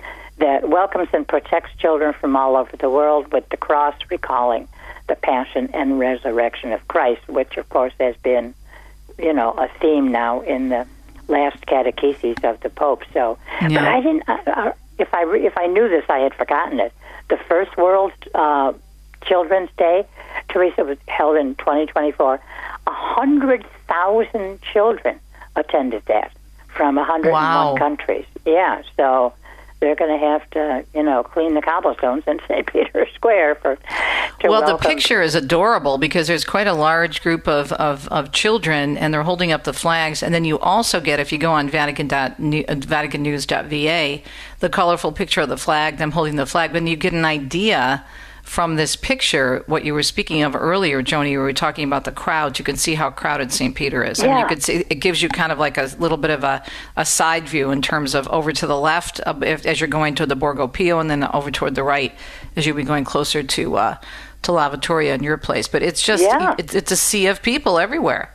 that welcomes and protects children from all over the world, with the cross recalling the passion and resurrection of Christ, which, of course, has been, you know, a theme now in the last catechesis of the Pope. So, yeah. but I didn't. Uh, if I re, if I knew this, I had forgotten it. The first World uh, Children's Day, Teresa, was held in twenty twenty-four. A hundred thousand children attended that from a hundred and one wow. countries. Yeah, so. They're going to have to, you know, clean the cobblestones in Saint Peter's Square for. To well, welcome. The picture is adorable because there's quite a large group of, of, of children, and they're holding up the flags. And then you also get, if you go on Vatican dot, Vatican News dot V A, the colorful picture of the flag, them holding the flag. Then you get an idea from this picture, what you were speaking of earlier, Joni, you were talking about the crowds. You can see how crowded Saint Peter is. Yeah. And you could see, it gives you kind of like a little bit of a, a side view in terms of over to the left uh, if, as you're going to the Borgo Pio, and then over toward the right as you'll be going closer to uh, to La Vittoria in your place. But it's just, yeah. it's, it's a sea of people everywhere.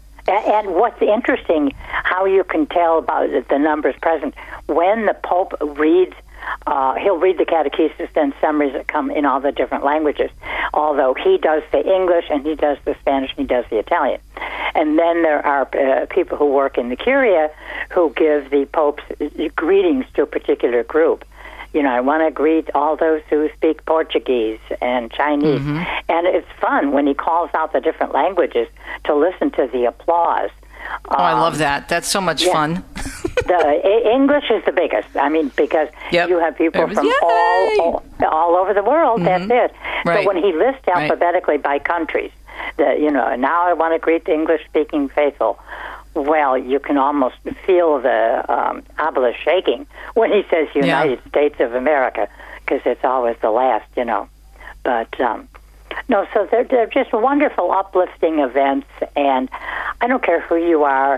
And what's interesting, how you can tell about the numbers present, when the Pope reads Uh, he'll read the catechesis and summaries that come in all the different languages, although he does the English and he does the Spanish and he does the Italian. And then there are uh, people who work in the Curia who give the Pope's greetings to a particular group. You know, I want to greet all those who speak Portuguese and Chinese. Mm-hmm. And it's fun when he calls out the different languages to listen to the applause. Oh, I love that. That's so much yeah. fun. The English is the biggest. I mean, because yep. you have people was, from all, all all over the world. Mm-hmm. That's it. Right. But when he lists alphabetically right. by countries, the, you know, now I want to greet the English-speaking faithful. Well, you can almost feel the um, obelisk shaking when he says United yeah. States of America, because it's always the last, you know. But um, no, so they're, they're just wonderful, uplifting events, and I don't care who you are.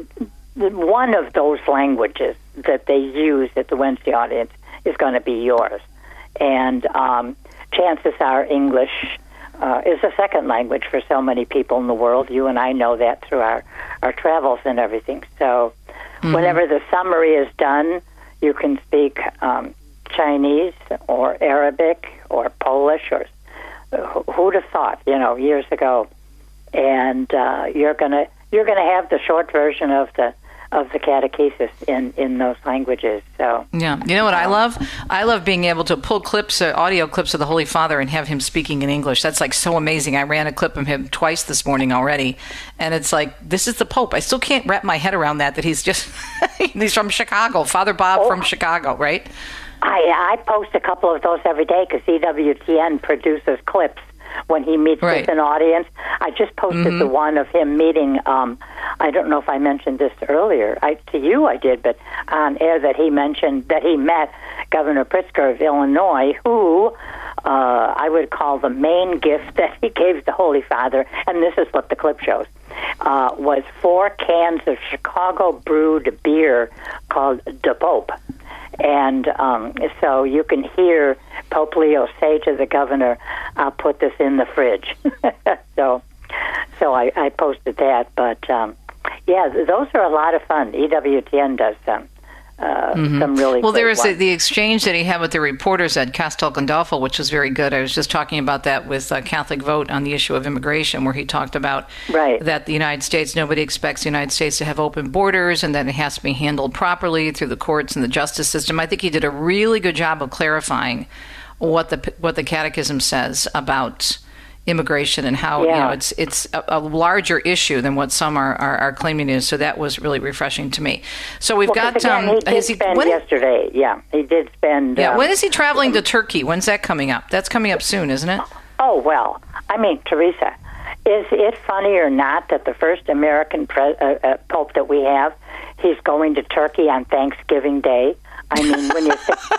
One of those languages that they use at the Wednesday audience is going to be yours. And um, chances are English uh, is a second language for so many people in the world. You and I know that through our, our travels and everything. So mm-hmm. whenever the summary is done, you can speak um, Chinese or Arabic or Polish or who'd have thought, you know, years ago. And uh, you're going to you're going to have the short version of the of the catechesis in, in those languages. So yeah, you know what I love? I love being able to pull clips, uh, audio clips of the Holy Father, and have him speaking in English. That's like so amazing. I ran a clip of him twice this morning already, and it's like, this is the Pope. I still can't wrap my head around that. That he's just he's from Chicago, Father Bob oh. from Chicago, right? I I post a couple of those every day because E W T N produces clips when he meets right. with an audience. I just posted mm-hmm. the one of him meeting, um, I don't know if I mentioned this earlier. I, to you I did, but on air that he mentioned that he met Governor Pritzker of Illinois, who uh, I would call the main gift that he gave the Holy Father, and this is what the clip shows, uh, was four cans of Chicago brewed beer called De Pope. And um, so you can hear Pope Leo say to the governor, "I'll put this in the fridge." so so I, I posted that. But, um, yeah, those are a lot of fun. E W T N does them. Uh, mm-hmm. Some really well, there was ones. a, the exchange that he had with the reporters at Castel Gandolfo, which was very good. I was just talking about that with uh, Catholic Vote on the issue of immigration, where he talked about right. that the United States, nobody expects the United States to have open borders, and that it has to be handled properly through the courts and the justice system. I think he did a really good job of clarifying what the what the Catechism says about immigration and how yeah. you know it's it's a, a larger issue than what some are, are, are claiming it is. So that was really refreshing to me. So we've well, got. Again, Um, he did he, spend when, yesterday. Yeah, he did spend. Yeah, um, when is he traveling to Turkey? When's that coming up? That's coming up soon, isn't it? Oh well, I mean, Teresa, is it funny or not that the first American pre- uh, uh, Pope that we have, he's going to Turkey on Thanksgiving Day? I mean, when you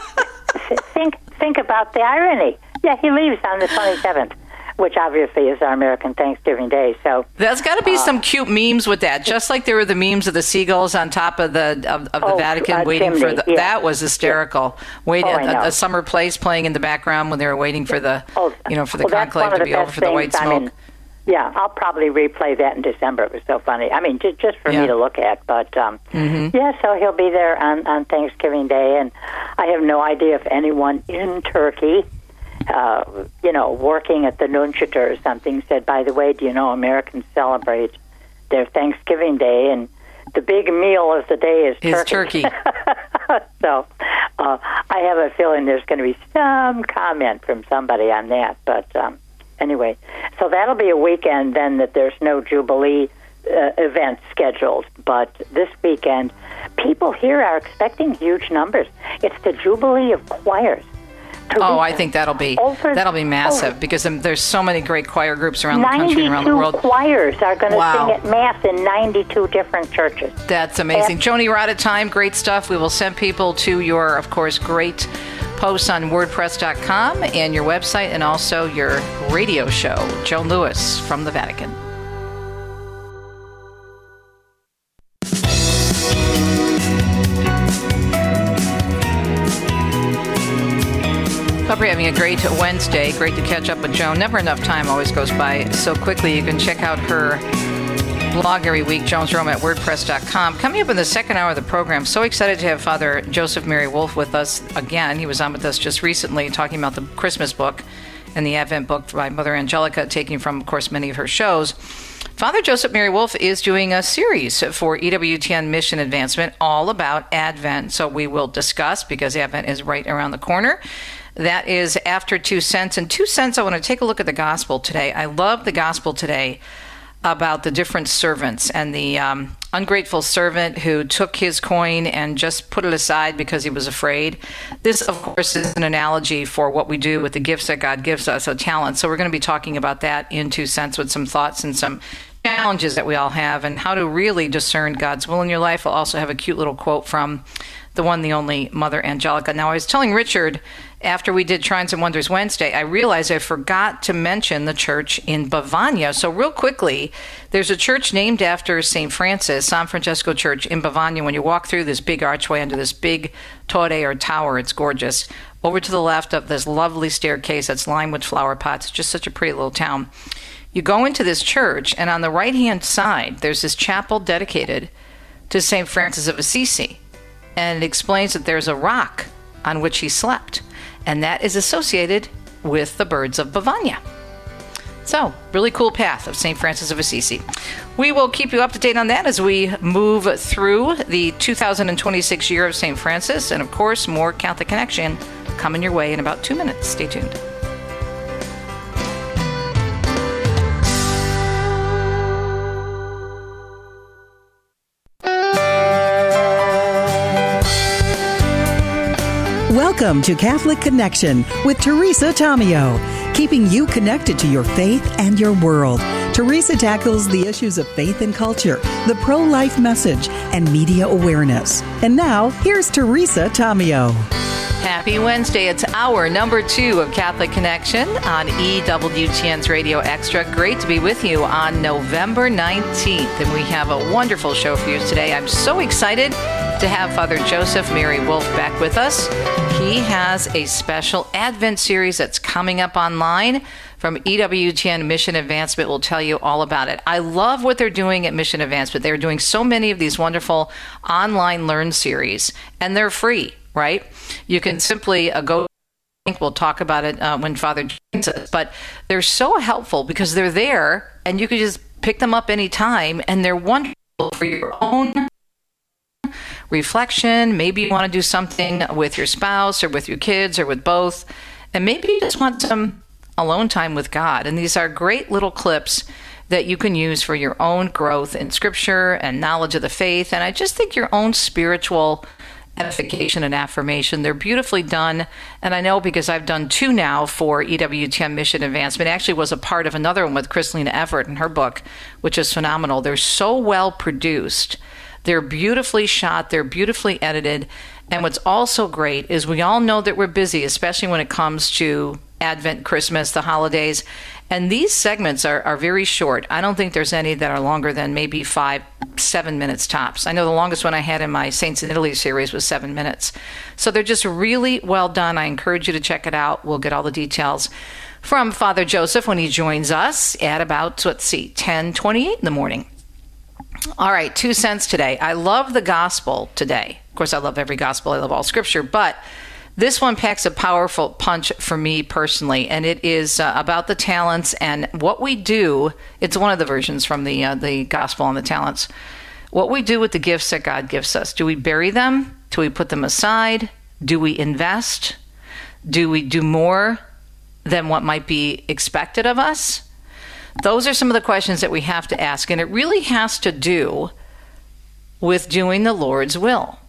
th- think think about the irony. Yeah, he leaves on the twenty-seventh. Which obviously is our American Thanksgiving Day. So there's got to be uh, some cute memes with that, just like there were the memes of the seagulls on top of the of, of the oh, Vatican uh, waiting chimney, for the. Yeah. That was hysterical. Yeah. Waiting oh, a, a summer place playing in the background when they were waiting for the oh, you know for the well, conclave to be over for the white smoke. I mean, yeah, I'll probably replay that in December. It was so funny. I mean, just, just for yeah. me to look at. But um, mm-hmm. yeah, so he'll be there on on Thanksgiving Day, and I have no idea if anyone in Turkey. Uh, you know, working at the nunciature or something, said, by the way, do you know Americans celebrate their Thanksgiving Day, and the big meal of the day is, is turkey. turkey. so uh, I have a feeling there's going to be some comment from somebody on that. But um, anyway, so that'll be a weekend then that there's no Jubilee uh, event scheduled. But this weekend, people here are expecting huge numbers. It's the Jubilee of choirs. Oh, I think that'll be over, that'll be massive over. because um, there's so many great choir groups around the country and around the world. ninety-two choirs are going to wow. sing at Mass in ninety-two different churches. That's amazing. Joni, we're out of time. Great stuff. We will send people to your, of course, great posts on WordPress dot com and your website, and also your radio show, Joan Lewis from the Vatican. Hope you're having a great Wednesday. Great to catch up with Joan. Never enough time, always goes by so quickly. You can check out her blog every week, Jones Rome at WordPress dot com. Coming up in the second hour of the program, so excited to have Father Joseph Mary Wolfe with us again. He was on with us just recently talking about the Christmas book and the Advent book by Mother Angelica, taking from, of course, many of her shows. Father Joseph Mary Wolfe is doing a series for E W T N Mission Advancement all about Advent. So we will discuss, because Advent is right around the corner. That is after Two Cents. And Two Cents, I want to take a look at the gospel today. I love the gospel today about the different servants and the um, ungrateful servant who took his coin and just put it aside because he was afraid. This, of course, is an analogy for what we do with the gifts that God gives us, a talent. So we're going to be talking about that in Two Cents with some thoughts and some challenges that we all have and how to really discern God's will in your life. I'll also have a cute little quote from the one, the only Mother Angelica. Now, I was telling Richard after we did Shrines and Wonders Wednesday, I realized I forgot to mention the church in Bavagna. So real quickly, there's a church named after Saint Francis, San Francesco Church in Bavagna. When you walk through this big archway under this big torre or tower, it's gorgeous. Over to the left of this lovely staircase that's lined with flower pots. It's just such a pretty little town. You go into this church, and on the right-hand side, there's this chapel dedicated to Saint Francis of Assisi. And it explains that there's a rock on which he slept. And that is associated with the birds of Bavagna. So, really cool path of Saint Francis of Assisi. We will keep you up to date on that as we move through the two thousand twenty-six year of Saint Francis. And of course, more Catholic Connection coming your way in about two minutes. Stay tuned. Welcome to Catholic Connection with Teresa Tomeo, keeping you connected to your faith and your world. Teresa tackles the issues of faith and culture, the pro-life message, and media awareness. And now, here's Teresa Tomeo. Happy Wednesday. It's hour number two of Catholic Connection on E W T N's Radio Extra. Great to be with you on November nineteenth. And we have a wonderful show for you today. I'm so excited to have Father Joseph Mary Wolf back with us. He has a special Advent series that's coming up online from E W T N Mission Advancement. We'll tell you all about it. I love what they're doing at Mission Advancement. They're doing so many of these wonderful online Learn series, and they're free, right? You can simply uh, go. I think we'll talk about it uh, when Father joins us, but they're so helpful because they're there and you can just pick them up anytime, and they're wonderful for your own reflection. Maybe you want to do something with your spouse or with your kids or with both, and maybe you just want some alone time with God. And these are great little clips that you can use for your own growth in Scripture and knowledge of the faith, and I just think your own spiritual edification and affirmation. They're beautifully done, and I know because I've done two now for E W T N Mission Advancement. Actually was a part of another one with Christelina Everett and her book, which is phenomenal. They're so well produced. They're beautifully shot. They're beautifully edited. And what's also great is we all know that we're busy, especially when it comes to Advent, Christmas, the holidays. And these segments are, are very short. I don't think there's any that are longer than maybe five, seven minutes tops. I know the longest one I had in my Saints in Italy series was seven minutes. So they're just really well done. I encourage you to check it out. We'll get all the details from Father Joseph when he joins us at about, let's see, ten twenty-eight in the morning. All right, two cents today. I love the gospel today. Of course, I love every gospel. I love all Scripture, but this one packs a powerful punch for me personally, and it is uh, about the talents and what we do. It's one of the versions from the uh, the gospel on the talents. What we do with the gifts that God gives us. Do we bury them? Do we put them aside? Do we invest? Do we do more than what might be expected of us? Those are some of the questions that we have to ask, and it really has to do with doing the Lord's will.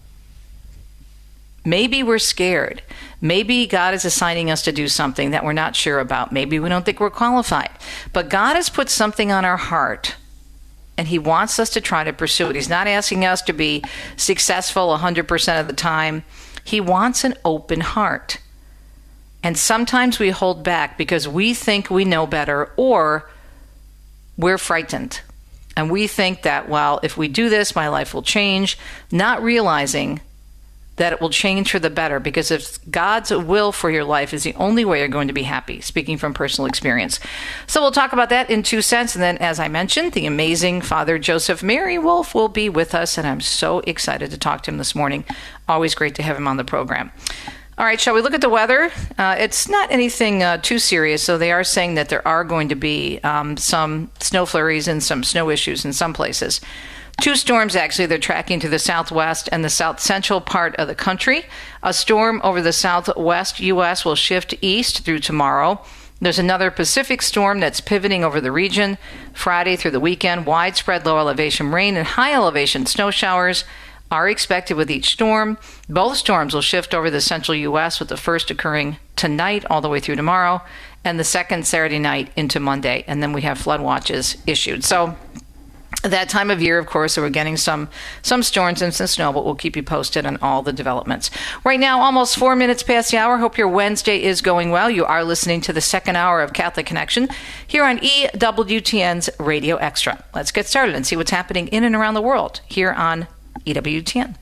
Maybe we're scared. Maybe God is assigning us to do something that we're not sure about. Maybe we don't think we're qualified. But God has put something on our heart, and he wants us to try to pursue it. He's not asking us to be successful one hundred percent of the time. He wants an open heart. And sometimes we hold back because we think we know better, or we're frightened. And we think that, well, if we do this, my life will change, not realizing that it will change for the better, because if God's will for your life is the only way you're going to be happy, speaking from personal experience. So we'll talk about that in two cents. And then, as I mentioned, the amazing Father Joseph Mary Wolf will be with us, and I'm so excited to talk to him this morning. Always great to have him on the program. All right, shall we look at the weather? Uh, it's not anything uh, too serious, so they are saying that there are going to be um, some snow flurries and some snow issues in some places. Two storms, actually, they're tracking to the southwest and the south central part of the country. A storm over the southwest U S will shift east through tomorrow. There's another Pacific storm that's pivoting over the region Friday through the weekend. Widespread low elevation rain and high elevation snow showers are expected with each storm. Both storms will shift over the central U S, with the first occurring tonight all the way through tomorrow, and the second Saturday night into Monday. And then we have flood watches issued. So that time of year, of course, so we're getting some some storms and some snow, but we'll keep you posted on all the developments. Right now, almost four minutes past the hour. Hope your Wednesday is going well. You are listening to the second hour of Catholic Connection here on E W T N's Radio Extra. Let's get started and see what's happening in and around the world here on E W T N.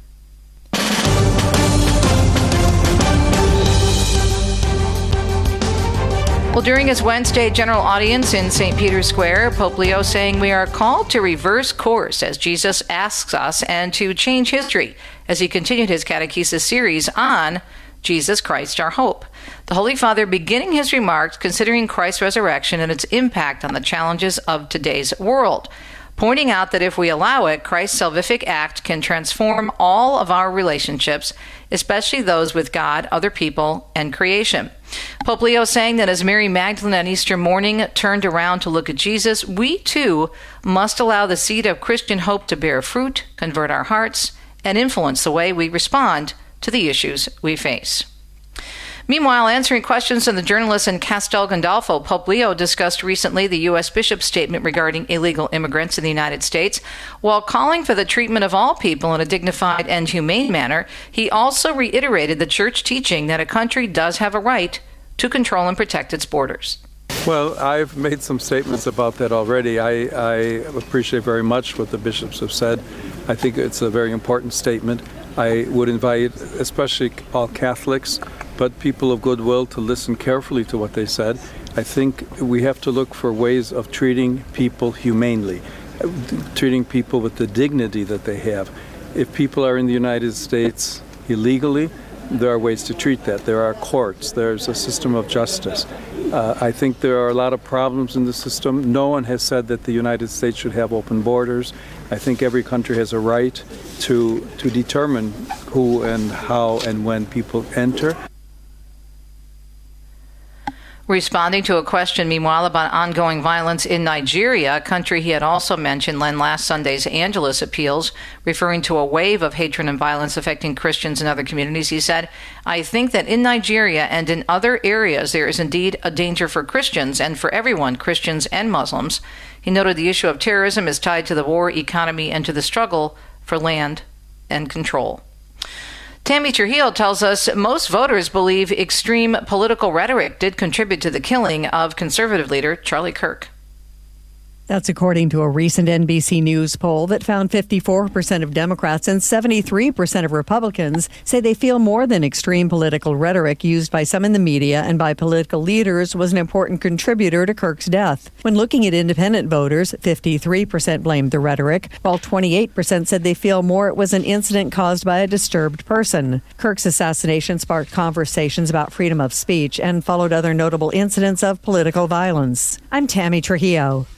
Well, during his Wednesday general audience in Saint Peter's Square, Pope Leo saying we are called to reverse course as Jesus asks us, and to change history, as he continued his catechesis series on Jesus Christ, our hope. The Holy Father beginning his remarks considering Christ's resurrection and its impact on the challenges of today's world, pointing out that if we allow it, Christ's salvific act can transform all of our relationships, especially those with God, other people, and creation. Pope Leo saying that as Mary Magdalene on Easter morning turned around to look at Jesus, we too must allow the seed of Christian hope to bear fruit, convert our hearts, and influence the way we respond to the issues we face. Meanwhile, answering questions from the journalist in Castel Gandolfo, Pope Leo discussed recently the U S bishop's statement regarding illegal immigrants in the United States. While calling for the treatment of all people in a dignified and humane manner, he also reiterated the church teaching that a country does have a right to control and protect its borders. Well, I've made some statements about that already. I, I appreciate very much what the bishops have said. I think it's a very important statement. I would invite especially all Catholics, but people of goodwill, to listen carefully to what they said. I think we have to look for ways of treating people humanely, treating people with the dignity that they have. If people are in the United States illegally, there are ways to treat that. There are courts. There's a system of justice. Uh, I think there are a lot of problems in the system. No one has said that the United States should have open borders. I think every country has a right to to determine who and how and when people enter. Responding to a question, meanwhile, about ongoing violence in Nigeria, a country he had also mentioned in last Sunday's Angelus appeals, referring to a wave of hatred and violence affecting Christians and other communities, he said, "I think that in Nigeria and in other areas there is indeed a danger for Christians and for everyone, Christians and Muslims." He noted the issue of terrorism is tied to the war economy and to the struggle for land and control. Tammy Trujillo tells us most voters believe extreme political rhetoric did contribute to the killing of conservative leader Charlie Kirk. That's according to a recent N B C News poll that found fifty-four percent of Democrats and seventy-three percent of Republicans say they feel more than extreme political rhetoric used by some in the media and by political leaders was an important contributor to Kirk's death. When looking at independent voters, fifty-three percent blamed the rhetoric, while twenty-eight percent said they feel more it was an incident caused by a disturbed person. Kirk's assassination sparked conversations about freedom of speech and followed other notable incidents of political violence. I'm Tammy Trujillo.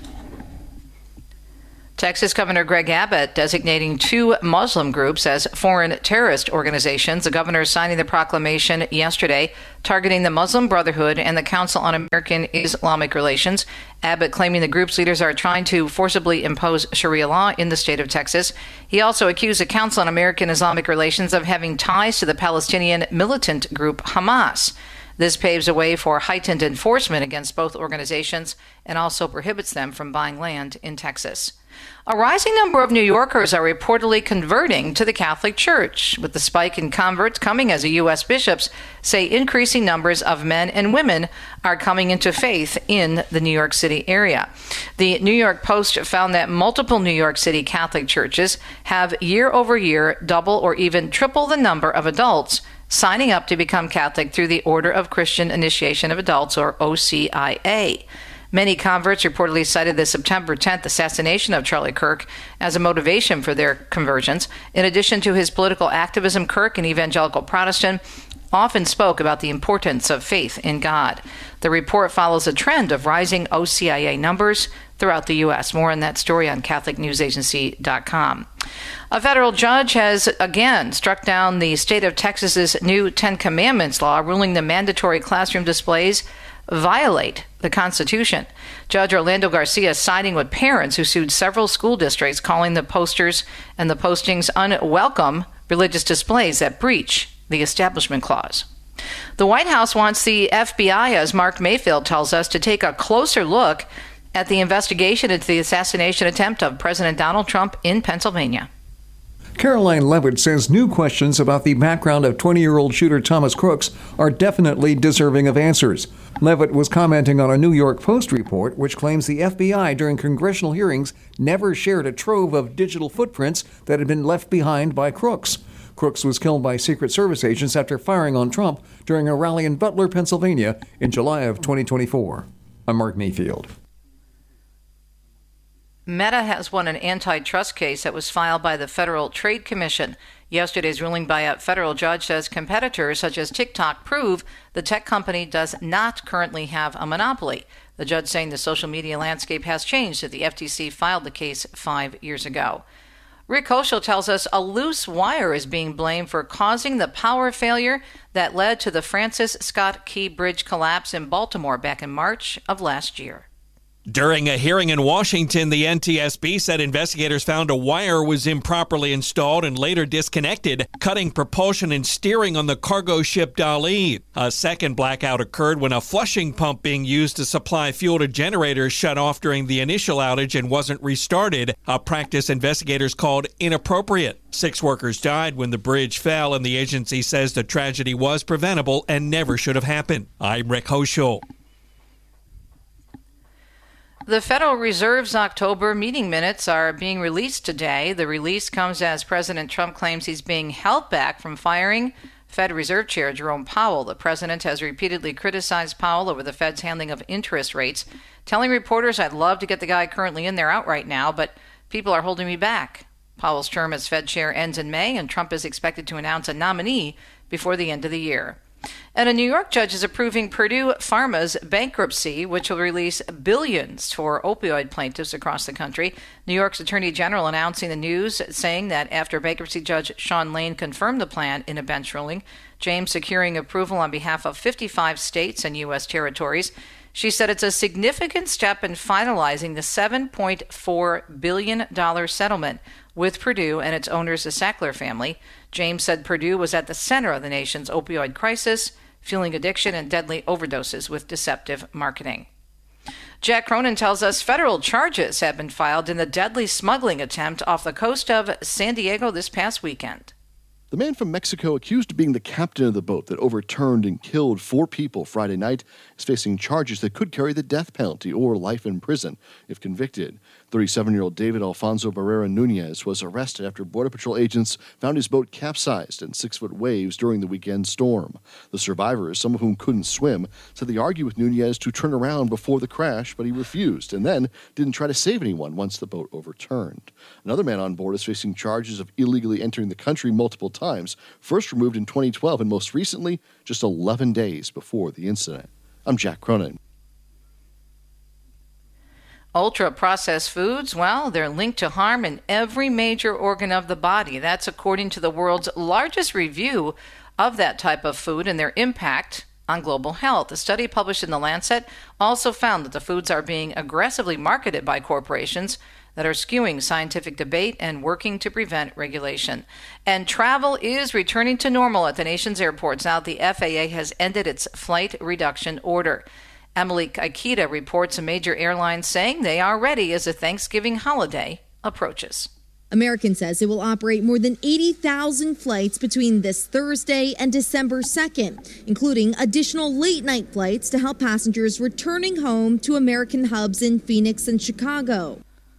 Texas Governor Greg Abbott designating two Muslim groups as foreign terrorist organizations. The governor signing the proclamation yesterday targeting the Muslim Brotherhood and the Council on American Islamic Relations. Abbott claiming the group's leaders are trying to forcibly impose Sharia law in the state of Texas. He also accused the Council on American Islamic Relations of having ties to the Palestinian militant group Hamas. This paves a way for heightened enforcement against both organizations and also prohibits them from buying land in Texas. A rising number of New Yorkers are reportedly converting to the Catholic Church, with the spike in converts coming as U S bishops say increasing numbers of men and women are coming into faith in the New York City area. The New York Post found that multiple New York City Catholic churches have year over year double or even triple the number of adults signing up to become Catholic through the Order of Christian Initiation of Adults, or O C I A. Many converts reportedly cited the September tenth assassination of Charlie Kirk as a motivation for their conversions. In addition to his political activism, Kirk, an evangelical Protestant, often spoke about the importance of faith in God. The report follows a trend of rising O C I A numbers throughout the U S. More on that story on Catholic News Agency dot com. A federal judge has again struck down the state of Texas's new Ten Commandments law, ruling the mandatory classroom displays violate the Constitution. Judge Orlando Garcia siding with parents who sued several school districts, calling the posters and the postings unwelcome religious displays that breach the Establishment Clause. The White House wants the F B I, as Mark Mayfield tells us, to take a closer look at the investigation into the assassination attempt of President Donald Trump in Pennsylvania. Caroline Levitt says new questions about the background of twenty-year-old shooter Thomas Crooks are definitely deserving of answers. Levitt was commenting on a New York Post report which claims the F B I during congressional hearings never shared a trove of digital footprints that had been left behind by Crooks. Crooks was killed by Secret Service agents after firing on Trump during a rally in Butler, Pennsylvania in July of twenty twenty-four. I'm Mark Mayfield. Meta has won an antitrust case that was filed by the Federal Trade Commission. Yesterday's ruling by a federal judge says competitors such as TikTok prove the tech company does not currently have a monopoly. The judge saying the social media landscape has changed since the F T C filed the case five years ago. Rick Hoschel tells us a loose wire is being blamed for causing the power failure that led to the Francis Scott Key Bridge collapse in Baltimore back in March of last year. During a hearing in Washington, the N T S B said investigators found a wire was improperly installed and later disconnected, cutting propulsion and steering on the cargo ship Dali. A second blackout occurred when a flushing pump being used to supply fuel to generators shut off during the initial outage and wasn't restarted, a practice investigators called inappropriate. Six workers died when the bridge fell, and the agency says the tragedy was preventable and never should have happened. I'm Rick Hoschel. The Federal Reserve's October meeting minutes are being released today. The release comes as President Trump claims he's being held back from firing Fed Reserve Chair Jerome Powell. The president has repeatedly criticized Powell over the Fed's handling of interest rates, telling reporters, "I'd love to get the guy currently in there out right now, but people are holding me back." Powell's term as Fed chair ends in May, and Trump is expected to announce a nominee before the end of the year. And a New York judge is approving Purdue Pharma's bankruptcy, which will release billions for opioid plaintiffs across the country. New York's Attorney General announcing the news, saying that after bankruptcy judge Sean Lane confirmed the plan in a bench ruling, James securing approval on behalf of fifty-five states and U S territories. She said it's a significant step in finalizing the seven point four billion dollars settlement with Purdue and its owners, the Sackler family. James said Purdue was at the center of the nation's opioid crisis, fueling addiction and deadly overdoses with deceptive marketing. Jack Cronin tells us federal charges have been filed in the deadly smuggling attempt off the coast of San Diego this past weekend. The man from Mexico accused of being the captain of the boat that overturned and killed four people Friday night is facing charges that could carry the death penalty or life in prison if convicted. thirty-seven-year-old David Alfonso Barrera Nunez was arrested after Border Patrol agents found his boat capsized in six-foot waves during the weekend storm. The survivors, some of whom couldn't swim, said they argued with Nunez to turn around before the crash, but he refused and then didn't try to save anyone once the boat overturned. Another man on board is facing charges of illegally entering the country multiple times, first removed in twenty twelve and most recently just eleven days before the incident. I'm Jack Cronin. Ultra-processed foods, well, they're linked to harm in every major organ of the body. That's according to the world's largest review of that type of food and their impact on global health. A study published in The Lancet also found that the foods are being aggressively marketed by corporations that are skewing scientific debate and working to prevent regulation. And travel is returning to normal at the nation's airports now the F A A has ended its flight reduction order. Emily Ikeda reports a major airline saying they are ready as the Thanksgiving holiday approaches. American says it will operate more than eighty thousand flights between this Thursday and December second, including additional late-night flights to help passengers returning home to American hubs in Phoenix and Chicago.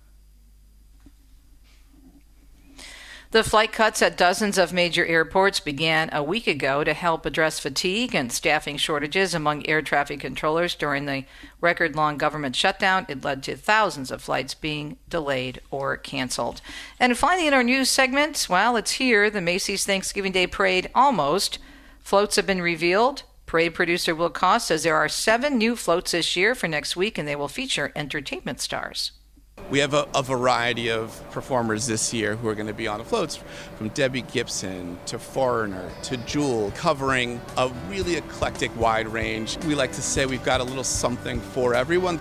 The flight cuts at dozens of major airports began a week ago to help address fatigue and staffing shortages among air traffic controllers during the record-long government shutdown. It led to thousands of flights being delayed or canceled. And finally, in our news segment, well, it's here. The Macy's Thanksgiving Day Parade almost. Floats have been revealed. Parade producer Will Koss says there are seven new floats this year for next week, and they will feature entertainment stars. We have a, a variety of performers this year who are going to be on the floats, from Debbie Gibson to Foreigner to Jewel, covering a really eclectic wide range. We like to say we've got a little something for everyone.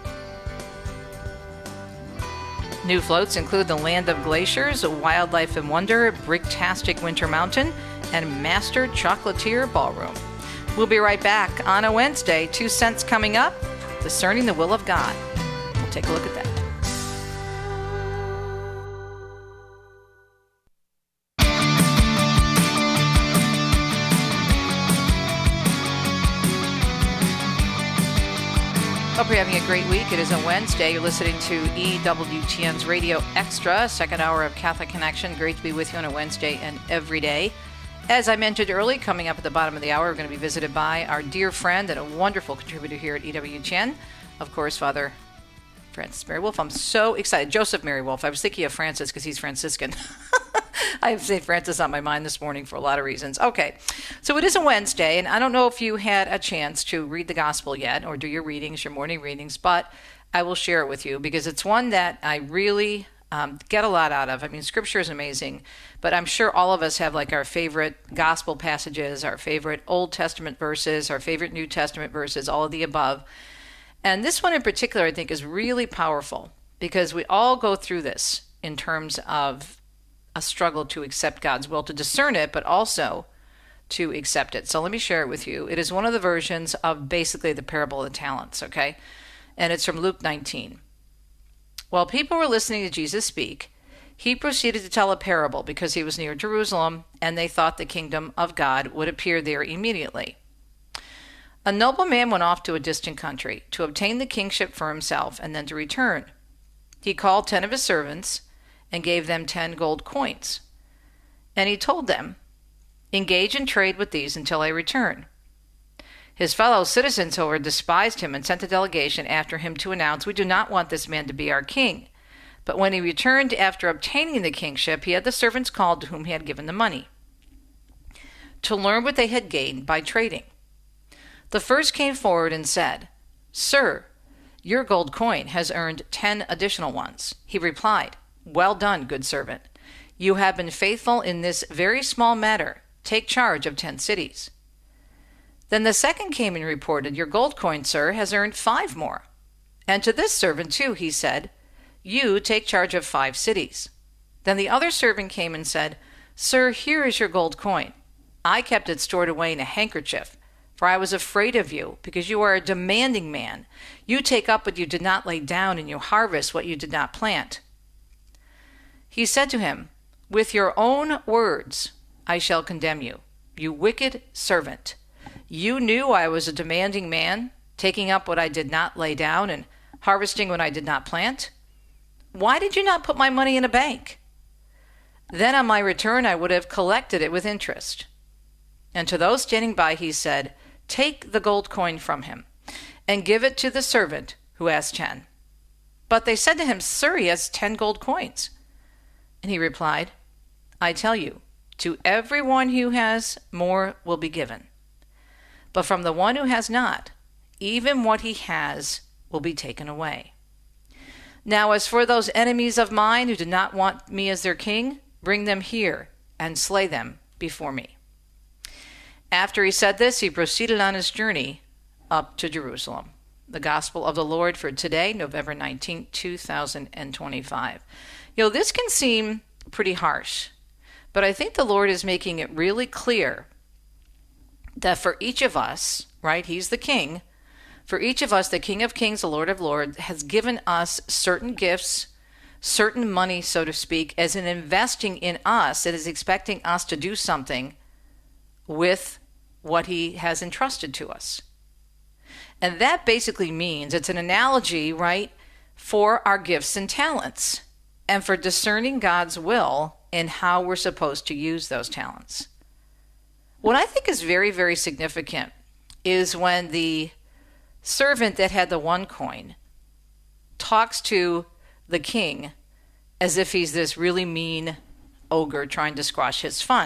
New floats include the Land of Glaciers, Wildlife and Wonder, Bricktastic Winter Mountain, and Master Chocolatier Ballroom. We'll be right back on a Wednesday. Two cents coming up, Discerning the Will of God. We'll take a look at that. Hope you're having a great week. It is a Wednesday. You're listening to E W T N's Radio Extra, second hour of Catholic Connection. Great to be with you on a Wednesday and every day. As I mentioned early, coming up at the bottom of the hour, we're going to be visited by our dear friend and a wonderful contributor here at E W T N, of course, Father Francis Mary Wolf. I'm so excited. Joseph Mary Wolf. I was thinking of Francis because he's Franciscan. I have Saint Francis on my mind this morning for a lot of reasons. Okay, so it is a Wednesday, and I don't know if you had a chance to read the gospel yet or do your readings, your morning readings, but I will share it with you because it's one that I really um, get a lot out of. I mean, Scripture is amazing, but I'm sure all of us have like our favorite gospel passages, our favorite Old Testament verses, our favorite New Testament verses, all of the above. And this one in particular, I think, is really powerful because we all go through this in terms of a struggle to accept God's will, to discern it, but also to accept it. So let me share it with you. It is one of the versions of basically the parable of the talents, okay? And it's from Luke nineteen. While people were listening to Jesus speak, he proceeded to tell a parable because he was near Jerusalem and they thought the kingdom of God would appear there immediately. A nobleman went off to a distant country to obtain the kingship for himself and then to return. He called ten of his servants and gave them ten gold coins. And he told them, "Engage in trade with these until I return." His fellow citizens, however, despised him and sent a delegation after him to announce, "We do not want this man to be our king." But when he returned after obtaining the kingship, he had the servants called to whom he had given the money to learn what they had gained by trading. The first came forward and said, "Sir, your gold coin has earned ten additional ones." He replied, "Well done, good servant. You have been faithful in this very small matter. Take charge of ten cities." Then the second came and reported, "Your gold coin, sir, has earned five more." And to this servant too he said, "You take charge of five cities." Then the other servant came and said, "Sir, here is your gold coin. I kept it stored away in a handkerchief, for I was afraid of you, because you are a demanding man. You take up what you did not lay down, and you harvest what you did not plant." He said to him, "With your own words I shall condemn you, you wicked servant. You knew I was a demanding man, taking up what I did not lay down and harvesting what I did not plant. Why did you not put my money in a bank? Then on my return I would have collected it with interest." And to those standing by he said, "Take the gold coin from him and give it to the servant who has ten." But they said to him, "Sir, he has ten gold coins." And he replied, "I tell you, to everyone who has, more will be given. But from the one who has not, even what he has will be taken away. Now as for those enemies of mine who do not want me as their king, bring them here and slay them before me." After he said this, he proceeded on his journey up to Jerusalem. The Gospel of the Lord for today, November nineteenth, two thousand twenty-five. You know, this can seem pretty harsh, but I think the Lord is making it really clear that for each of us, right, he's the king, for each of us, the King of Kings, the Lord of Lords, has given us certain gifts, certain money, so to speak, as in investing in us. It is expecting us to do something with what he has entrusted to us. And that basically means, it's an analogy, right, for our gifts and talents and for discerning God's will in how we're supposed to use those talents. What I think is very, very significant is when the servant that had the one coin talks to the king as if he's this really mean ogre trying to squash his fun.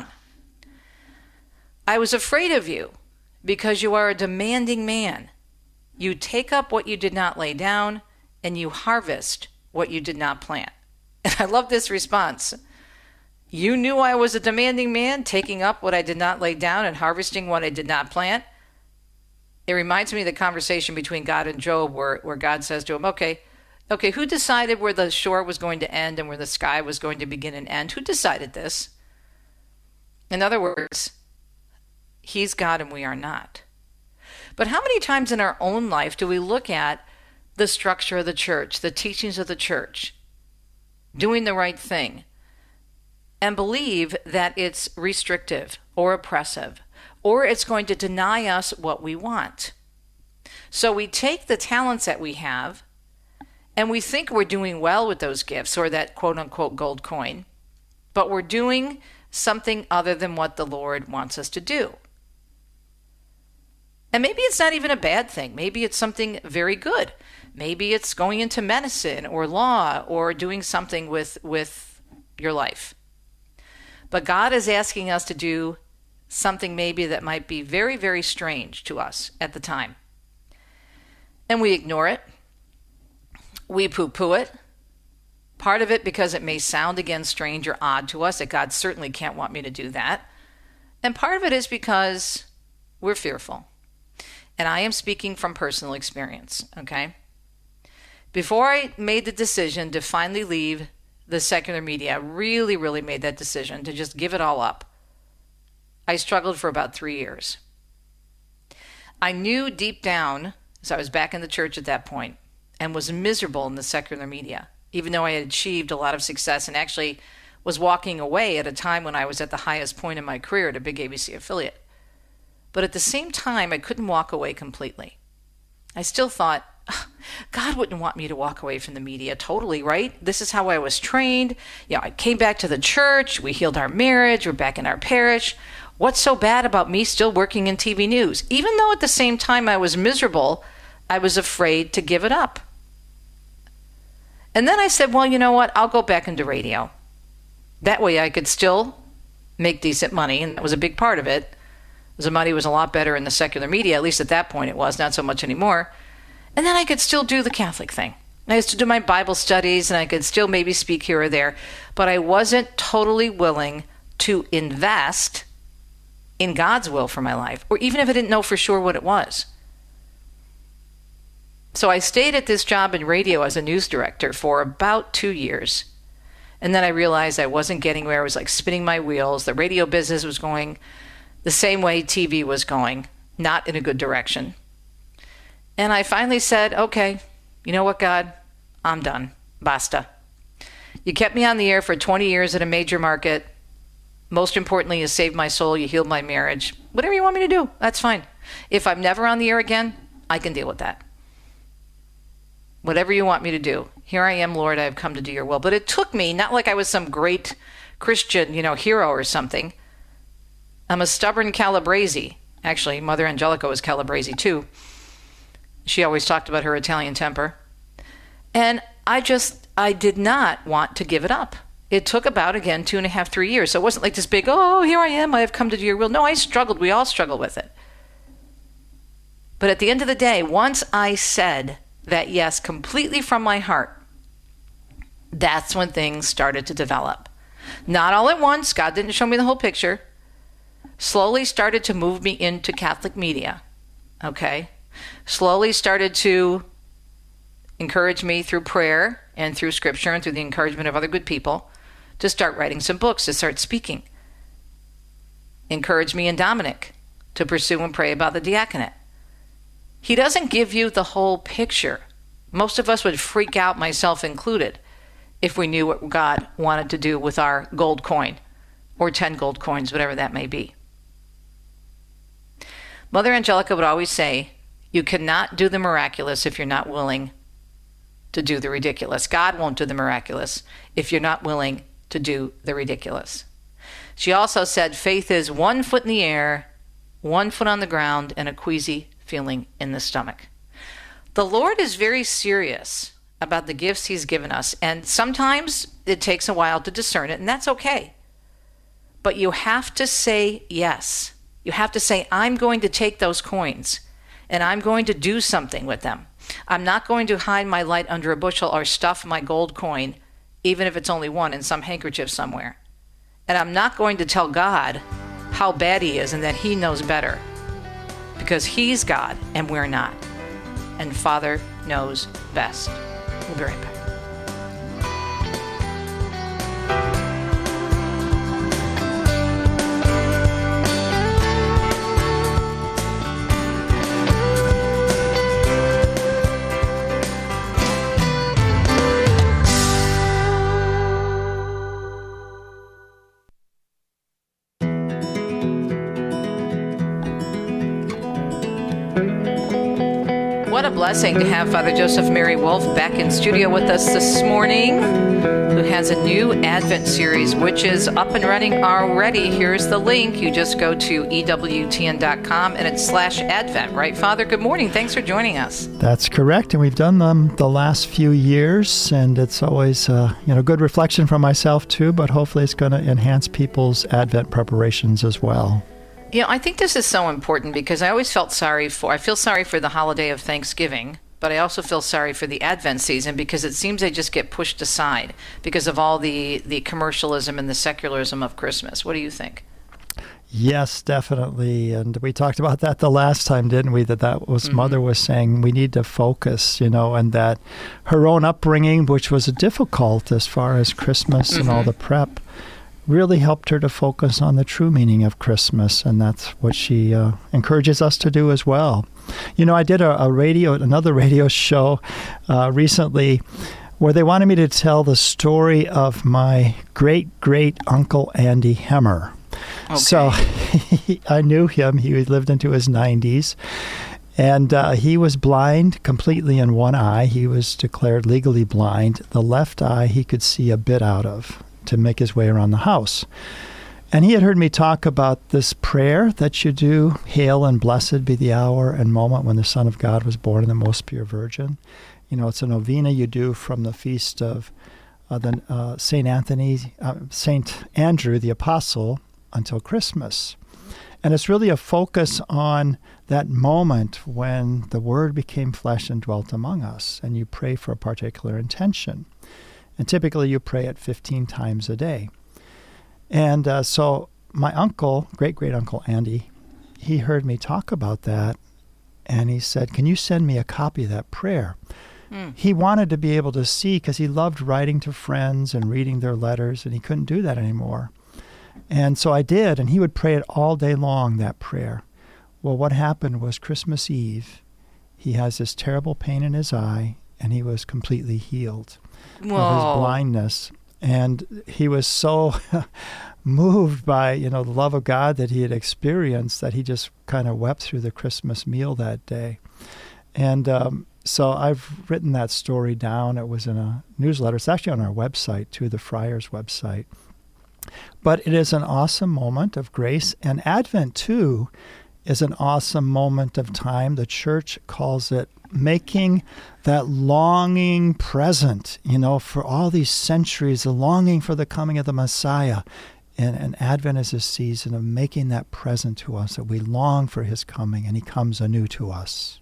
"I was afraid of you because you are a demanding man. You take up what you did not lay down, and you harvest what you did not plant." And I love this response. You knew I was a demanding man, taking up what I did not lay down and harvesting what I did not plant. It reminds me of the conversation between God and Job where, where God says to him, okay, okay, who decided where the shore was going to end and where the sky was going to begin and end? Who decided this? In other words, he's God and we are not. But how many times in our own life do we look at the structure of the church, the teachings of the church, doing the right thing, and believe that it's restrictive or oppressive, or it's going to deny us what we want? So we take the talents that we have, and we think we're doing well with those gifts, or that quote-unquote gold coin, but we're doing something other than what the Lord wants us to do. And maybe it's not even a bad thing. Maybe it's something very good. Maybe it's going into medicine or law or doing something with, with your life. But God is asking us to do something maybe that might be very, very strange to us at the time. And we ignore it. We poo-poo it. Part of it because it may sound again strange or odd to us, that God certainly can't want me to do that. And part of it is because we're fearful. And I am speaking from personal experience, okay? Before I made the decision to finally leave the secular media, I really, really made that decision to just give it all up. I struggled for about three years. I knew deep down, as I was back in the church at that point, and was miserable in the secular media, even though I had achieved a lot of success and actually was walking away at a time when I was at the highest point in my career at a big A B C affiliate. But at the same time, I couldn't walk away completely. I still thought, God wouldn't want me to walk away from the media totally, right? This is how I was trained. You know, I came back to the church. We healed our marriage. We're back in our parish. What's so bad about me still working in T V news? Even though at the same time I was miserable, I was afraid to give it up. And then I said, well, you know what? I'll go back into radio. That way I could still make decent money, and that was a big part of it. The money was a lot better in the secular media, at least at that point it was, not so much anymore. And then I could still do the Catholic thing. I used to do my Bible studies, and I could still maybe speak here or there, but I wasn't totally willing to invest in God's will for my life, or even if I didn't know for sure what it was. So I stayed at this job in radio as a news director for about two years. And then I realized I wasn't getting where I was like spinning my wheels. The radio business was going the same way T V was going, not in a good direction. And I finally said, okay, you know what, God? I'm done. Basta. You kept me on the air for twenty years at a major market. Most importantly, you saved my soul. You healed my marriage. Whatever you want me to do, that's fine. If I'm never on the air again, I can deal with that. Whatever you want me to do. Here I am, Lord, I have come to do your will. But it took me, not like I was some great Christian, you know, hero or something. I'm a stubborn Calabrese. Actually, Mother Angelica was Calabrese too. She always talked about her Italian temper. And I just, I did not want to give it up. It took about, again, two and a half, three years. So it wasn't like this big, oh, here I am, I have come to do your will. No, I struggled. We all struggle with it. But at the end of the day, once I said that yes, completely from my heart, that's when things started to develop. Not all at once. God didn't show me the whole picture. Slowly started to move me into Catholic media. Okay? Slowly started to encourage me through prayer and through scripture and through the encouragement of other good people to start writing some books, to start speaking. Encouraged me and Dominic to pursue and pray about the diaconate. He doesn't give you the whole picture. Most of us would freak out, myself included, if we knew what God wanted to do with our gold coin or ten gold coins, whatever that may be. Mother Angelica would always say, you cannot do the miraculous if you're not willing to do the ridiculous. God won't do the miraculous if you're not willing to do the ridiculous. She also said, faith is one foot in the air, one foot on the ground, and a queasy feeling in the stomach. The Lord is very serious about the gifts he's given us, and sometimes it takes a while to discern it, and that's okay. But you have to say yes. You have to say, I'm going to take those coins, and I'm going to do something with them. I'm not going to hide my light under a bushel or stuff my gold coin, even if it's only one in some handkerchief somewhere. And I'm not going to tell God how bad he is and that he knows better, because he's God and we're not. And Father knows best. We'll be right back. What a blessing to have Father Joseph Mary Wolf back in studio with us this morning, who has a new Advent series, which is up and running already. Here's the link. You just go to E W T N dot com and it's slash Advent, right, Father? Good morning. Thanks for joining us. That's correct. And we've done them the last few years, and it's always uh, you know, good reflection from myself too, but hopefully it's going to enhance people's Advent preparations as well. You know, I think this is so important because I always felt sorry for, I feel sorry for the holiday of Thanksgiving, but I also feel sorry for the Advent season because it seems they just get pushed aside because of all the, the commercialism and the secularism of Christmas. What do you think? Yes, definitely. And we talked about that the last time, didn't we? That that was mm-hmm. Mother was saying we need to focus, you know, and that her own upbringing, which was difficult as far as Christmas mm-hmm. and all the prep, really helped her to focus on the true meaning of Christmas. And that's what she uh, encourages us to do as well. You know, I did a, a radio, another radio show uh, recently where they wanted me to tell the story of my great-great-uncle Andy Hemmer. Okay. So I knew him. He lived into his nineties. And uh, he was blind completely in one eye. He was declared legally blind. The left eye he could see a bit out of to make his way around the house. And he had heard me talk about this prayer that you do, Hail and blessed be the hour and moment when the Son of God was born in the most pure Virgin. You know, it's a novena you do from the feast of uh, the uh, Saint Anthony, uh, Saint Andrew the Apostle until Christmas. And it's really a focus on that moment when the Word became flesh and dwelt among us, and you pray for a particular intention. And typically you pray it fifteen times a day. And uh, so my uncle, great-great-uncle Andy, he heard me talk about that, and he said, can you send me a copy of that prayer? Mm. He wanted to be able to see, because he loved writing to friends and reading their letters, and he couldn't do that anymore. And so I did, and he would pray it all day long, that prayer. Well, what happened was Christmas Eve, he has this terrible pain in his eye, and he was completely healed Whoa. of his blindness. And he was so moved by, you know, the love of God that he had experienced that he just kind of wept through the Christmas meal that day. And um, so I've written that story down. It was in a newsletter. It's actually on our website, too, the Friars website. But it is an awesome moment of grace. And Advent, too, is an awesome moment of time. The church calls it making that longing present, you know, for all these centuries, the longing for the coming of the Messiah. And, and Advent is a season of making that present to us, that we long for his coming, and he comes anew to us.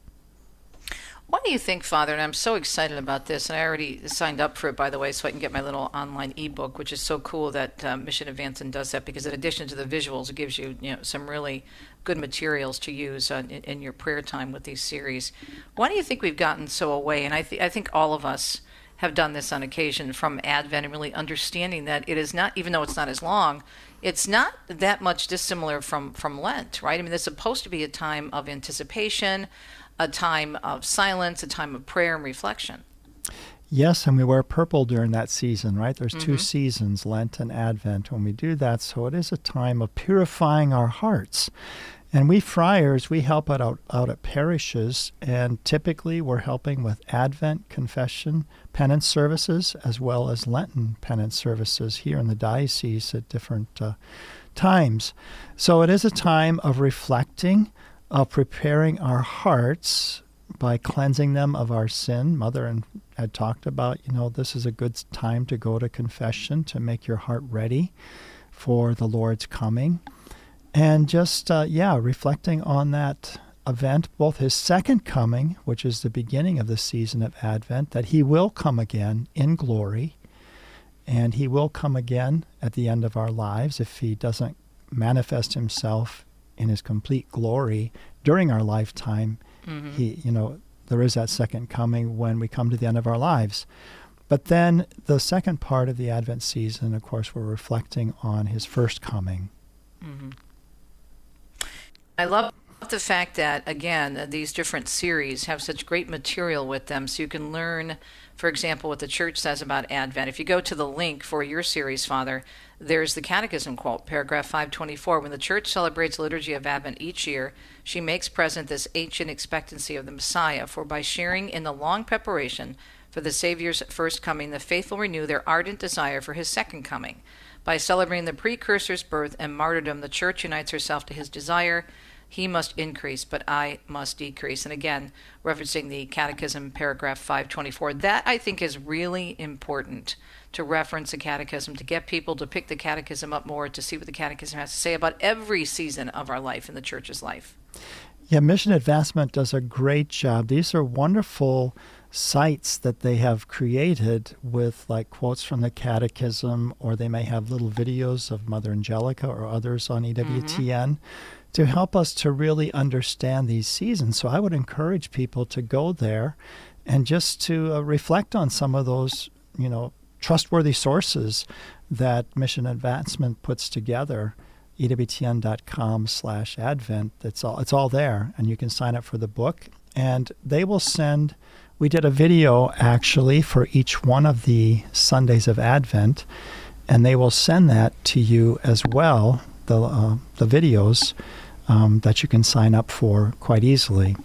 What do you think, Father? And I'm so excited about this, and I already signed up for it, by the way, so I can get my little online ebook, which is so cool that um, Mission Advancing does that, because in addition to the visuals, it gives you, you know, some really good materials to use uh, in, in your prayer time with these series. Why do you think we've gotten so away? And I, th- I think all of us have done this on occasion from Advent, and really understanding that it is not, even though it's not as long, it's not that much dissimilar from, from Lent, right? I mean, it's supposed to be a time of anticipation, a time of silence, a time of prayer and reflection. Yes, and we wear purple during that season, right? There's mm-hmm. two seasons, Lent and Advent, when we do that. So it is a time of purifying our hearts. And we friars, we help out, out at parishes, and typically we're helping with Advent, confession, penance services, as well as Lenten penance services here in the diocese at different uh, times. So it is a time of reflecting, of preparing our hearts by cleansing them of our sin. Mother and had talked about, you know, this is a good time to go to confession, to make your heart ready for the Lord's coming. And just, uh, yeah, reflecting on that event, both his second coming, which is the beginning of the season of Advent, that he will come again in glory, and he will come again at the end of our lives if he doesn't manifest himself in his complete glory during our lifetime. Mm-hmm. He, you know, there is that second coming when we come to the end of our lives. But then the second part of the Advent season, of course, we're reflecting on his first coming. Mm-hmm. I love the fact that, again, these different series have such great material with them, so you can learn, for example, what the church says about Advent. If you go to the link for your series, Father, there's the Catechism quote, paragraph five twenty-four. When the church celebrates the liturgy of Advent each year, she makes present this ancient expectancy of the Messiah, for by sharing in the long preparation for the Savior's first coming, the faithful renew their ardent desire for his second coming. By celebrating the precursor's birth and martyrdom, the church unites herself to his desire. He must increase, but I must decrease. And again, referencing the Catechism, paragraph five twenty-four. That, I think, is really important, to reference the Catechism, to get people to pick the Catechism up more, to see what the Catechism has to say about every season of our life in the Church's life. Yeah, Mission Advancement does a great job. These are wonderful sites that they have created with like quotes from the Catechism, or they may have little videos of Mother Angelica or others on E W T N mm-hmm. to help us to really understand these seasons. So I would encourage people to go there and just to uh, reflect on some of those, you know, trustworthy sources that Mission Advancement puts together. E W T N dot com slash Advent. It's all, it's all there, and you can sign up for the book. And they will send, we did a video actually for each one of the Sundays of Advent, and they will send that to you as well, the, uh, the videos um, that you can sign up for quite easily.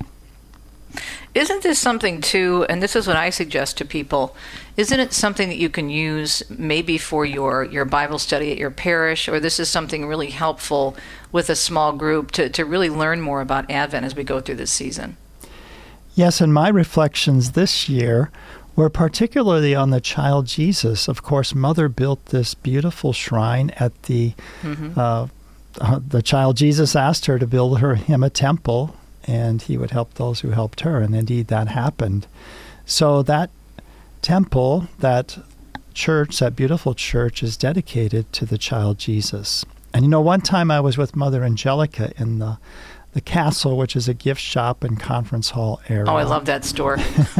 Isn't this something too, and this is what I suggest to people, isn't it something that you can use maybe for your, your Bible study at your parish, or this is something really helpful with a small group to, to really learn more about Advent as we go through this season? Yes, and my reflections this year were particularly on the child Jesus. Of course, Mother built this beautiful shrine at the, mm-hmm. uh, uh, the child Jesus asked her to build her him a temple, and he would help those who helped her, and indeed that happened. So that temple, that church, that beautiful church, is dedicated to the child Jesus. And you know, one time I was with Mother Angelica in the the castle, which is a gift shop and conference hall area. Oh, I love that store.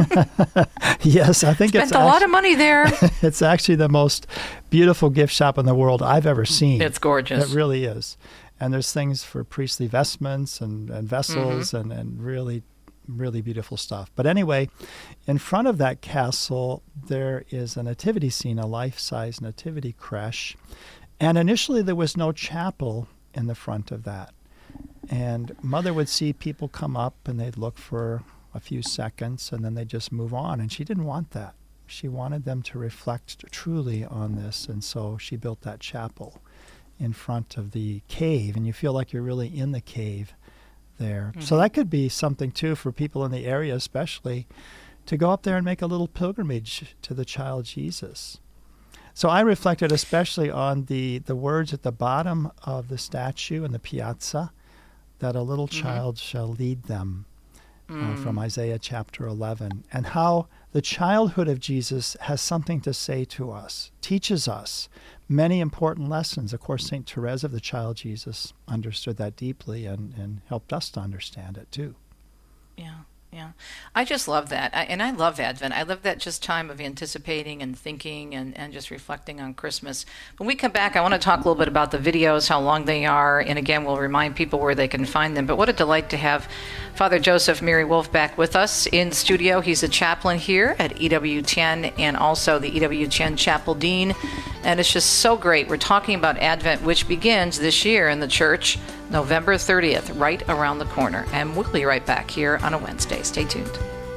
Yes, I think Spent it's a actually, lot of money there. It's actually the most beautiful gift shop in the world I've ever seen. It's gorgeous. It really is. And there's things for priestly vestments and, and vessels mm-hmm. and, and really, really beautiful stuff. But anyway, in front of that castle, there is a nativity scene, a life-size nativity creche. And initially there was no chapel in the front of that. And Mother would see people come up and they'd look for a few seconds and then they'd just move on. And she didn't want that. She wanted them to reflect truly on this. And so she built that chapel in front of the cave, and you feel like you're really in the cave there. Mm-hmm. So that could be something too for people in the area, especially, to go up there and make a little pilgrimage to the child Jesus. So I reflected especially on the, the words at the bottom of the statue in the piazza, that a little mm-hmm. child shall lead them, mm. uh, from Isaiah chapter eleven, and how the childhood of Jesus has something to say to us, teaches us many important lessons. Of course, Saint Therese of the Child Jesus understood that deeply and, and helped us to understand it too. Yeah, yeah. I just love that. I, and I love Advent. I love that just time of anticipating and thinking and, and just reflecting on Christmas. When we come back, I want to talk a little bit about the videos, how long they are, and again, we'll remind people where they can find them. But what a delight to have Father Joseph Mary Wolf back with us in studio. He's a chaplain here at E W T N and also the E W T N Chapel Dean. And it's just so great. We're talking about Advent, which begins this year in the church, November thirtieth, right around the corner. And we'll be right back here on a Wednesday. Stay tuned.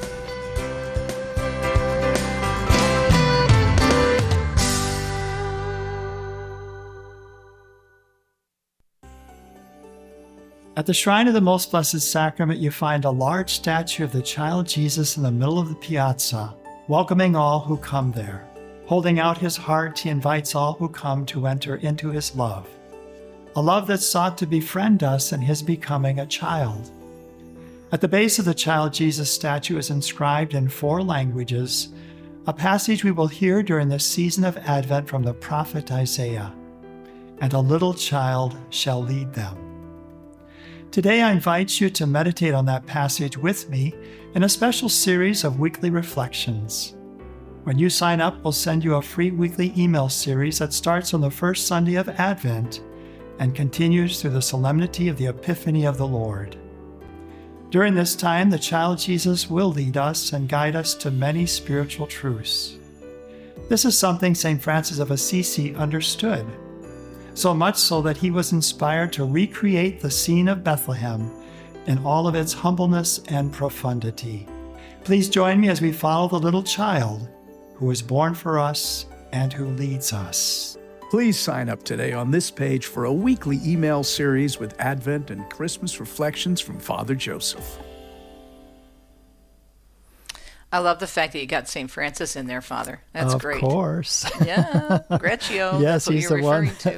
At the Shrine of the Most Blessed Sacrament, you find a large statue of the child Jesus in the middle of the piazza, welcoming all who come there. Holding out his heart, he invites all who come to enter into his love, a love that sought to befriend us in his becoming a child. At the base of the child Jesus statue is inscribed in four languages a passage we will hear during the season of Advent from the prophet Isaiah, "And a little child shall lead them." Today I invite you to meditate on that passage with me in a special series of weekly reflections. When you sign up, we'll send you a free weekly email series that starts on the first Sunday of Advent and continues through the solemnity of the Epiphany of the Lord. During this time, the child Jesus will lead us and guide us to many spiritual truths. This is something Saint Francis of Assisi understood, so much so that he was inspired to recreate the scene of Bethlehem in all of its humbleness and profundity. Please join me as we follow the little child who is born for us and who leads us. Please sign up today on this page for a weekly email series with Advent and Christmas reflections from Father Joseph. I love the fact that you got Saint Francis in there, Father. That's of great. Of course. Yeah, Greccio. Yes, that's what he's you're the one. To.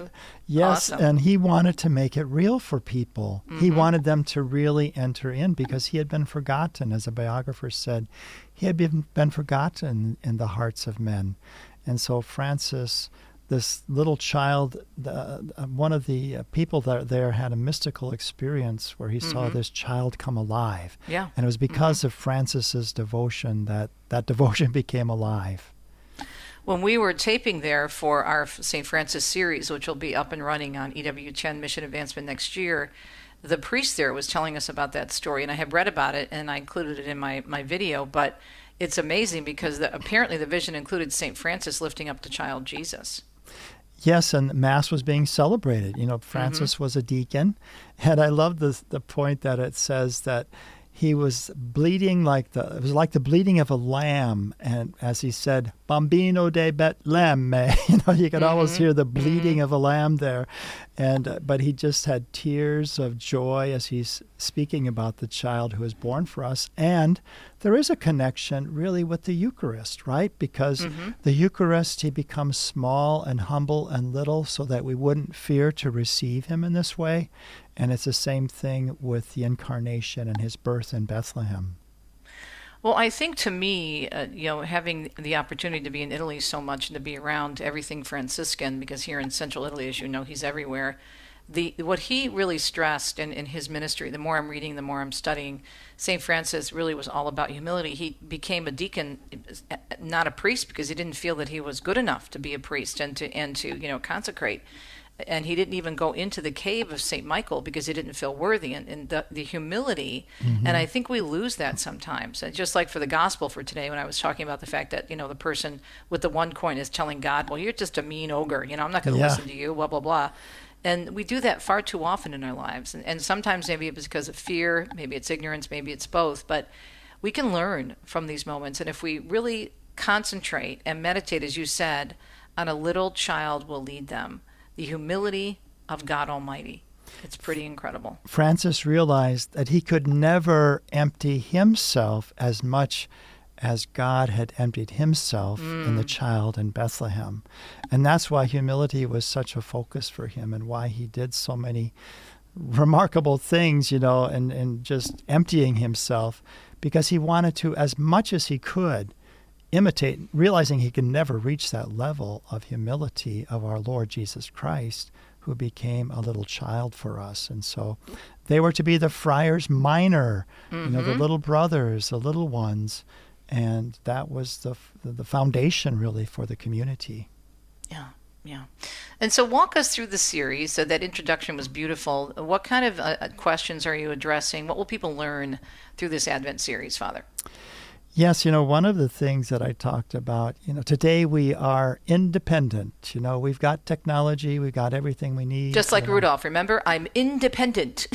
Yes, Awesome. and he wanted to make it real for people. Mm-hmm. He wanted them to really enter in because he had been forgotten. As a biographer said, he had been, been forgotten in the hearts of men. And so Francis, this little child, the, one of the people that there had a mystical experience where he mm-hmm. saw this child come alive. Yeah. And it was because mm-hmm. of Francis's devotion that that devotion became alive. When we were taping there for our Saint Francis series, which will be up and running on E W ten Mission Advancement next year, the priest there was telling us about that story, and I had read about it, and I included it in my, my video, but it's amazing because the, apparently the vision included Saint Francis lifting up the child Jesus. Yes, and Mass was being celebrated. You know, Francis mm-hmm. was a deacon, and I love the the point that it says that he was bleeding like the, it was like the bleeding of a lamb. And as he said, Bambino de Betlemme, you know, you could mm-hmm. almost hear the bleeding mm-hmm. of a lamb there. And, uh, but he just had tears of joy as he's speaking about the child who was born for us. And there is a connection really with the Eucharist, right? Because mm-hmm. the Eucharist, he becomes small and humble and little so that we wouldn't fear to receive him in this way. And it's the same thing with the incarnation and his birth in Bethlehem. Well, I think to me, uh, you know, having the opportunity to be in Italy so much and to be around everything Franciscan, because here in Central Italy, as you know, he's everywhere. The what he really stressed in, in his ministry, the more I'm reading, the more I'm studying, Saint Francis really was all about humility. He became a deacon, not a priest, because he didn't feel that he was good enough to be a priest and to and to you know consecrate. And he didn't even go into the cave of Saint Michael because he didn't feel worthy. And, and the, the humility, mm-hmm. and I think we lose that sometimes. And just like for the gospel for today, when I was talking about the fact that, you know, the person with the one coin is telling God, well, you're just a mean ogre. You know, I'm not going to yeah. listen to you, blah, blah, blah. And we do that far too often in our lives. And, and sometimes maybe it's because of fear, maybe it's ignorance, maybe it's both. But we can learn from these moments. And if we really concentrate and meditate, as you said, on a little child will lead them. The humility of God Almighty. It's pretty incredible. Francis realized that he could never empty himself as much as God had emptied himself mm. in the child in Bethlehem. And that's why humility was such a focus for him and why he did so many remarkable things, you know, and, and just emptying himself, because he wanted to, as much as he could, imitate, realizing he can never reach that level of humility of our Lord Jesus Christ, who became a little child for us. And so they were to be the friars minor, mm-hmm. you know, the little brothers, the little ones. And that was the the foundation, really, for the community. Yeah, yeah. And so walk us through the series. So that introduction was beautiful. What kind of uh, questions are you addressing? What will people learn through this Advent series, Father? Yes, you know, one of the things that I talked about, you know, today we are independent. You know, we've got technology, we've got everything we need. Just like you know. Rudolph, remember? I'm independent.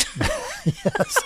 Yes.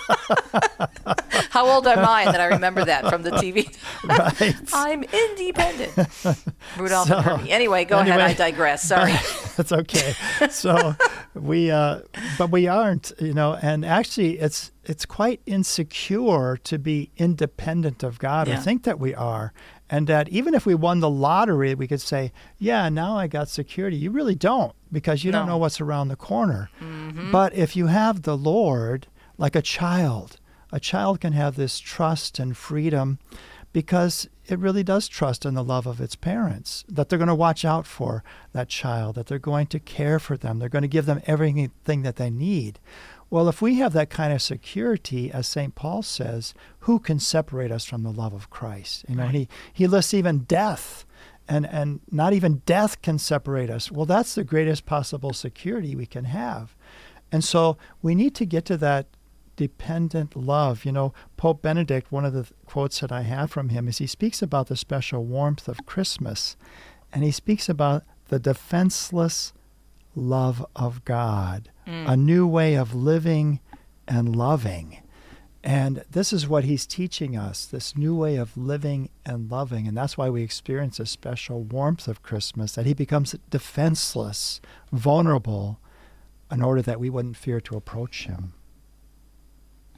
How old am I that I remember that from the T V? Right. I'm independent. Rudolph so, and Hermie. Anyway, go anyway, ahead. I digress. Sorry. That's okay. So we, uh, but we aren't, you know, and actually it's, it's quite insecure to be independent of God Yeah. or think that we are. And that even if we won the lottery, we could say, yeah, now I got security. You really don't, because you No. don't know what's around the corner. Mm-hmm. But if you have the Lord, like a child, a child can have this trust and freedom because it really does trust in the love of its parents, that they're going to watch out for that child, that they're going to care for them, they're going to give them everything that they need. Well, if we have that kind of security, as Saint Paul says, who can separate us from the love of Christ? You know, Right. he, he lists even death, and, and not even death can separate us. Well, that's the greatest possible security we can have. And so we need to get to that dependent love. You know, Pope Benedict, one of the quotes that I have from him is he speaks about the special warmth of Christmas, and he speaks about the defenseless love of God, mm. a new way of living and loving. And this is what he's teaching us, this new way of living and loving. And that's why we experience a special warmth of Christmas, that he becomes defenseless, vulnerable, in order that we wouldn't fear to approach him.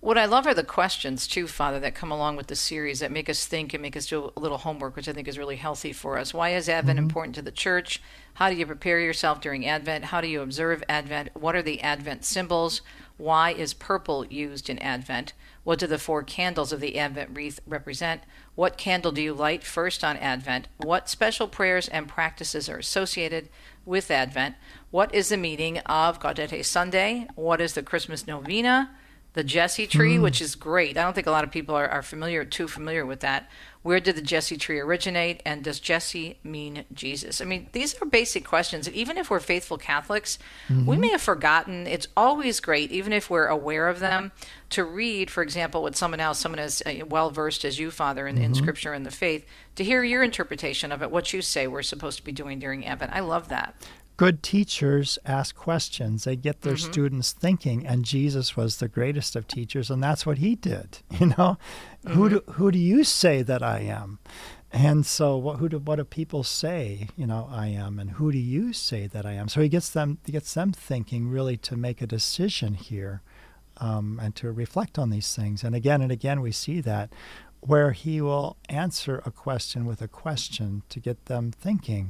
What I love are the questions, too, Father, that come along with the series that make us think and make us do a little homework, which I think is really healthy for us. Why is Advent mm-hmm. important to the church? How do you prepare yourself during Advent? How do you observe Advent? What are the Advent symbols? Why is purple used in Advent? What do the four candles of the Advent wreath represent? What candle do you light first on Advent? What special prayers and practices are associated with Advent? What is the meaning of Gaudete Sunday? What is the Christmas Novena? The Jesse tree, mm. which is great. I don't think a lot of people are, are familiar, too familiar with that. Where did the Jesse tree originate? And does Jesse mean Jesus? I mean, these are basic questions. And even if we're faithful Catholics, mm-hmm. we may have forgotten. It's always great, even if we're aware of them, to read, for example, what someone else, someone as well-versed as you, Father, in, mm-hmm. in Scripture and the faith, to hear your interpretation of it, what you say we're supposed to be doing during Advent. I love that. Good teachers ask questions. They get their mm-hmm. students thinking, and Jesus was the greatest of teachers, and that's what he did. You know, mm-hmm. who do who do you say that I am? And so, what who do what do people say? You know, I am, and who do you say that I am? So he gets them he gets them thinking, really, to make a decision here, um, and to reflect on these things. And again and again, we see that where he will answer a question with a question to get them thinking.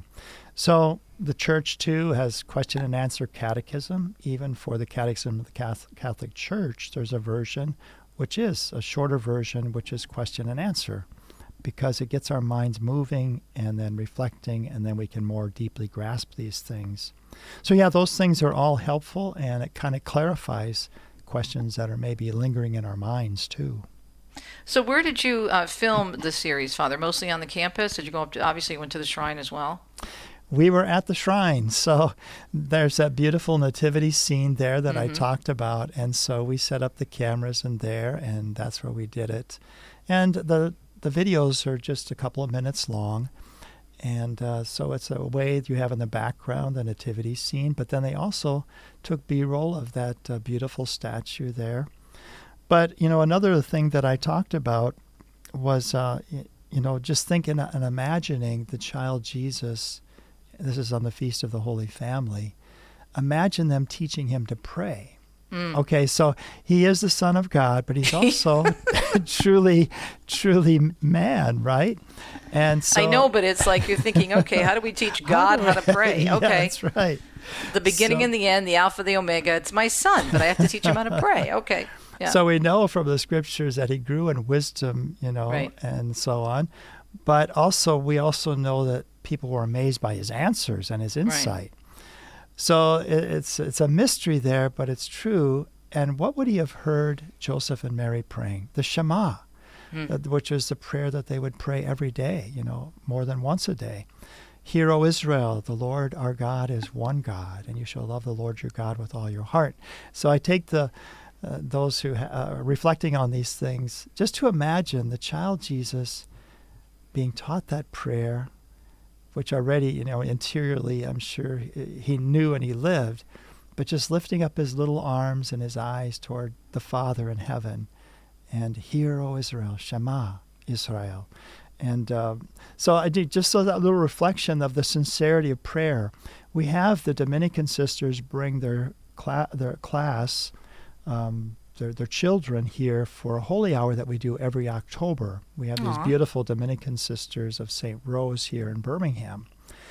So the church, too, has question and answer catechism. Even for the Catechism of the Catholic Church, there's a version which is a shorter version, which is question and answer, because it gets our minds moving and then reflecting, and then we can more deeply grasp these things. So, yeah, those things are all helpful, and it kind of clarifies questions that are maybe lingering in our minds, too. So where did you uh, film the series, Father? Mostly on the campus? Did you go up to, obviously you went to the shrine as well? We were at the shrine. So there's that beautiful nativity scene there that mm-hmm. I talked about. And so we set up the cameras in there, and that's where we did it. And the the videos are just a couple of minutes long. And uh, so it's a way you have in the background the nativity scene. But then they also took B-roll of that uh, beautiful statue there. But, you know, another thing that I talked about was, uh, you know, just thinking and imagining the child Jesus. This is on the Feast of the Holy Family. Imagine them teaching him to pray. Mm. Okay, so he is the Son of God, but he's also truly, truly man, right? And so I know, but it's like you're thinking, okay, how do we teach God how, how to pray? Yeah, okay, that's right. The beginning so, and the end, the Alpha, the Omega. It's my son, but I have to teach him how to pray. Okay. Yeah. So we know from the scriptures that he grew in wisdom, you know, right. and so on. But also, we also know that people were amazed by his answers and his insight. Right. So it, it's it's a mystery there, but it's true. And what would he have heard Joseph and Mary praying? The Shema, hmm. uh, which is the prayer that they would pray every day, you know, more than once a day. Hear, O Israel, the Lord our God is one God, and you shall love the Lord your God with all your heart. So I take the uh, those who are uh, reflecting on these things, just to imagine the child Jesus being taught that prayer, which already, you know, interiorly, I'm sure he knew and he lived, but just lifting up his little arms and his eyes toward the Father in heaven. And hear, O Israel, Shema, Israel. And uh, so I did just so that little reflection of the sincerity of prayer. We have the Dominican sisters bring their, cla- their class, um, their, their children here for a holy hour that we do every October. We have Aww. These beautiful Dominican sisters of Saint Rose here in Birmingham.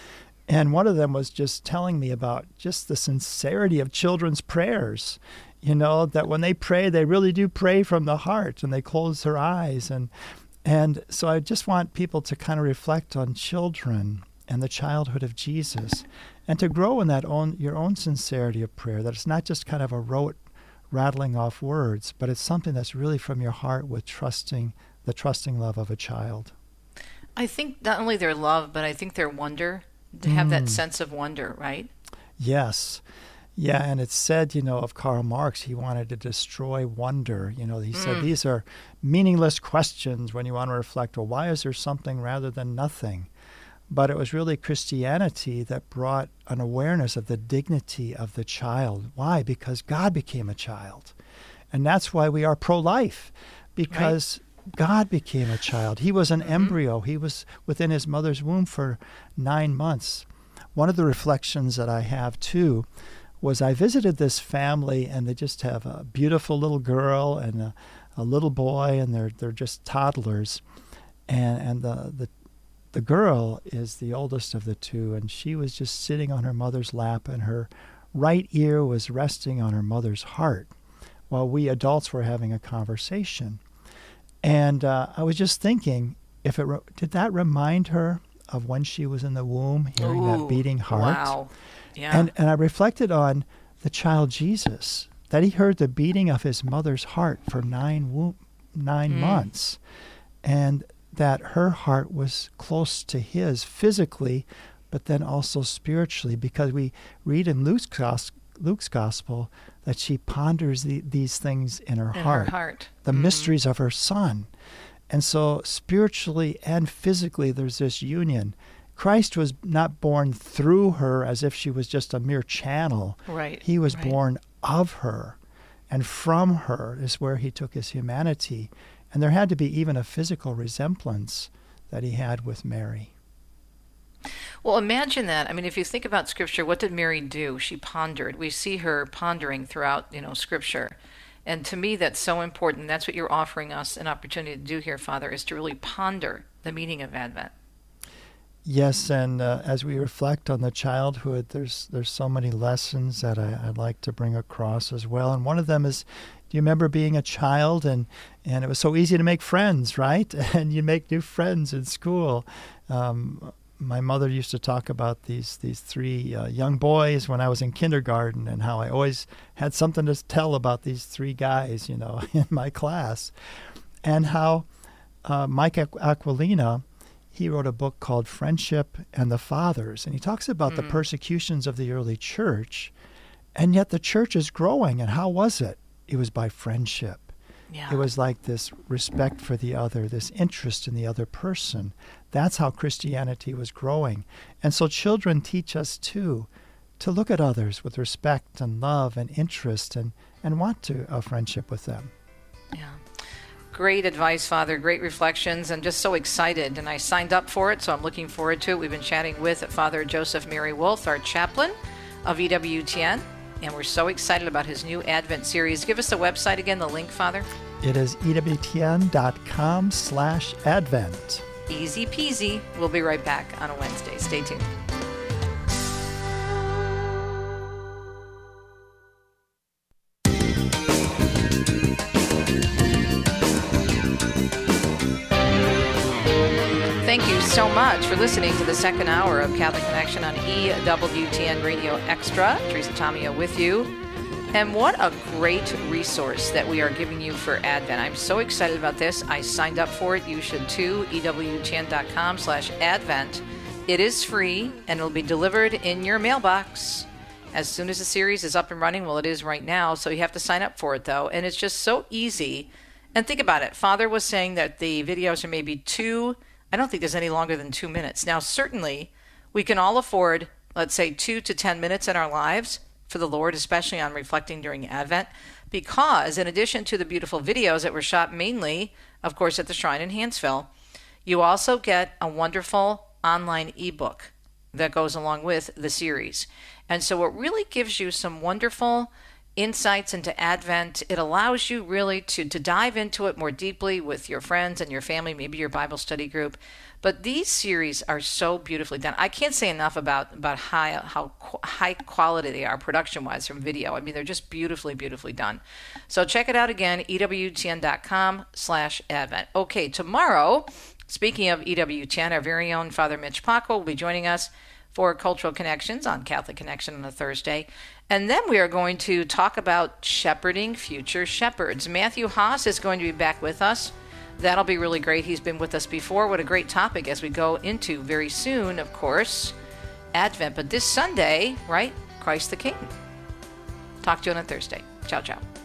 And one of them was just telling me about just the sincerity of children's prayers. You know, that when they pray, they really do pray from the heart, and they close their eyes. And and so I just want people to kind of reflect on children and the childhood of Jesus, and to grow in that own your own sincerity of prayer, that it's not just kind of a rote rattling off words, but it's something that's really from your heart with trusting, the trusting love of a child. I think not only their love, but I think their wonder, to have mm. that sense of wonder, right? Yes. Yeah, and it's said, you know, of Karl Marx, he wanted to destroy wonder. You know, he mm. said these are meaningless questions when you want to reflect, well, why is there something rather than nothing? But it was really Christianity that brought an awareness of the dignity of the child. Why? Because God became a child. And that's why we are pro-life, because right. God became a child. He was an mm-hmm. embryo. He was within his mother's womb for nine months. One of the reflections that I have, too, was I visited this family, and they just have a beautiful little girl and a, a little boy, and they're they're just toddlers, and and the the the girl is the oldest of the two, and she was just sitting on her mother's lap, and her right ear was resting on her mother's heart, while we adults were having a conversation. And uh, I was just thinking, if it re- did that remind her of when she was in the womb, hearing Ooh, that beating heart? Wow. Yeah. And and I reflected on the child Jesus, that he heard the beating of his mother's heart for nine wo- nine Mm. months, and that her heart was close to his physically, but then also spiritually, because we read in Luke's, gos- Luke's gospel that she ponders the, these things in her In heart, her heart. the Mhm. mysteries of her son. And so spiritually and physically, there's this union. Christ was not born through her as if she was just a mere channel. Right. He was right. born of her, and from her is where he took his humanity. And there had to be even a physical resemblance that he had with Mary. Well, imagine that. I mean, if you think about Scripture, what did Mary do? She pondered. We see her pondering throughout, you know, Scripture. And to me, that's so important. That's what you're offering us an opportunity to do here, Father, is to really ponder the meaning of Advent. Yes, and uh, as we reflect on the childhood, there's there's so many lessons that I, I'd like to bring across as well. And one of them is, do you remember being a child and, and it was so easy to make friends, right? And you make new friends in school. Um, my mother used to talk about these these three uh, young boys when I was in kindergarten, and how I always had something to tell about these three guys, you know, in my class, and how uh, Mike Aquilina, he wrote a book called Friendship and the Fathers, and he talks about mm-hmm. the persecutions of the early church, and yet the church is growing. And how was it? It was by friendship. Yeah. It was like this respect for the other, this interest in the other person. That's how Christianity was growing. And so children teach us too to look at others with respect and love and interest, and, and want to a friendship with them. Yeah. Great advice, Father. Great reflections. I'm just so excited, and I signed up for it, so I'm looking forward to it. We've been chatting with Father Joseph Mary Wolf, our chaplain of E W T N, and we're so excited about his new Advent series. Give us the website again, the link, Father. It is ewtn.com slash Advent. Easy peasy. We'll be right back on a Wednesday. Stay tuned. Thank you so much for listening to the second hour of Catholic Connection on E W T N Radio Extra. Teresa Tomeo with you. And what a great resource that we are giving you for Advent. I'm so excited about this. I signed up for it. You should too. ewtn.com slash Advent. It is free, and it'll be delivered in your mailbox as soon as the series is up and running. Well, it is right now, so you have to sign up for it, though. And it's just so easy. And think about it. Father was saying that the videos are maybe two, I don't think there's any longer than two minutes. Now, certainly, we can all afford, let's say, two to ten minutes in our lives for the Lord, especially on reflecting during Advent, because in addition to the beautiful videos that were shot mainly, of course, at the Shrine in Hansville, you also get a wonderful online ebook that goes along with the series. And so it really gives you some wonderful insights into Advent. It allows you really to, to dive into it more deeply with your friends and your family, maybe your Bible study group. But these series are so beautifully done. I can't say enough about, about high, how high quality they are production-wise from video. I mean, they're just beautifully, beautifully done. So check it out again, ewtn.com slash Advent. Okay, tomorrow, speaking of E W T N, our very own Father Mitch Paco will be joining us for Cultural Connections on Catholic Connection on a Thursday. And then we are going to talk about shepherding future shepherds. Matthew Haas is going to be back with us. That'll be really great. He's been with us before. What a great topic as we go into very soon, of course, Advent. But this Sunday, right, Christ the King. Talk to you on a Thursday. Ciao, ciao.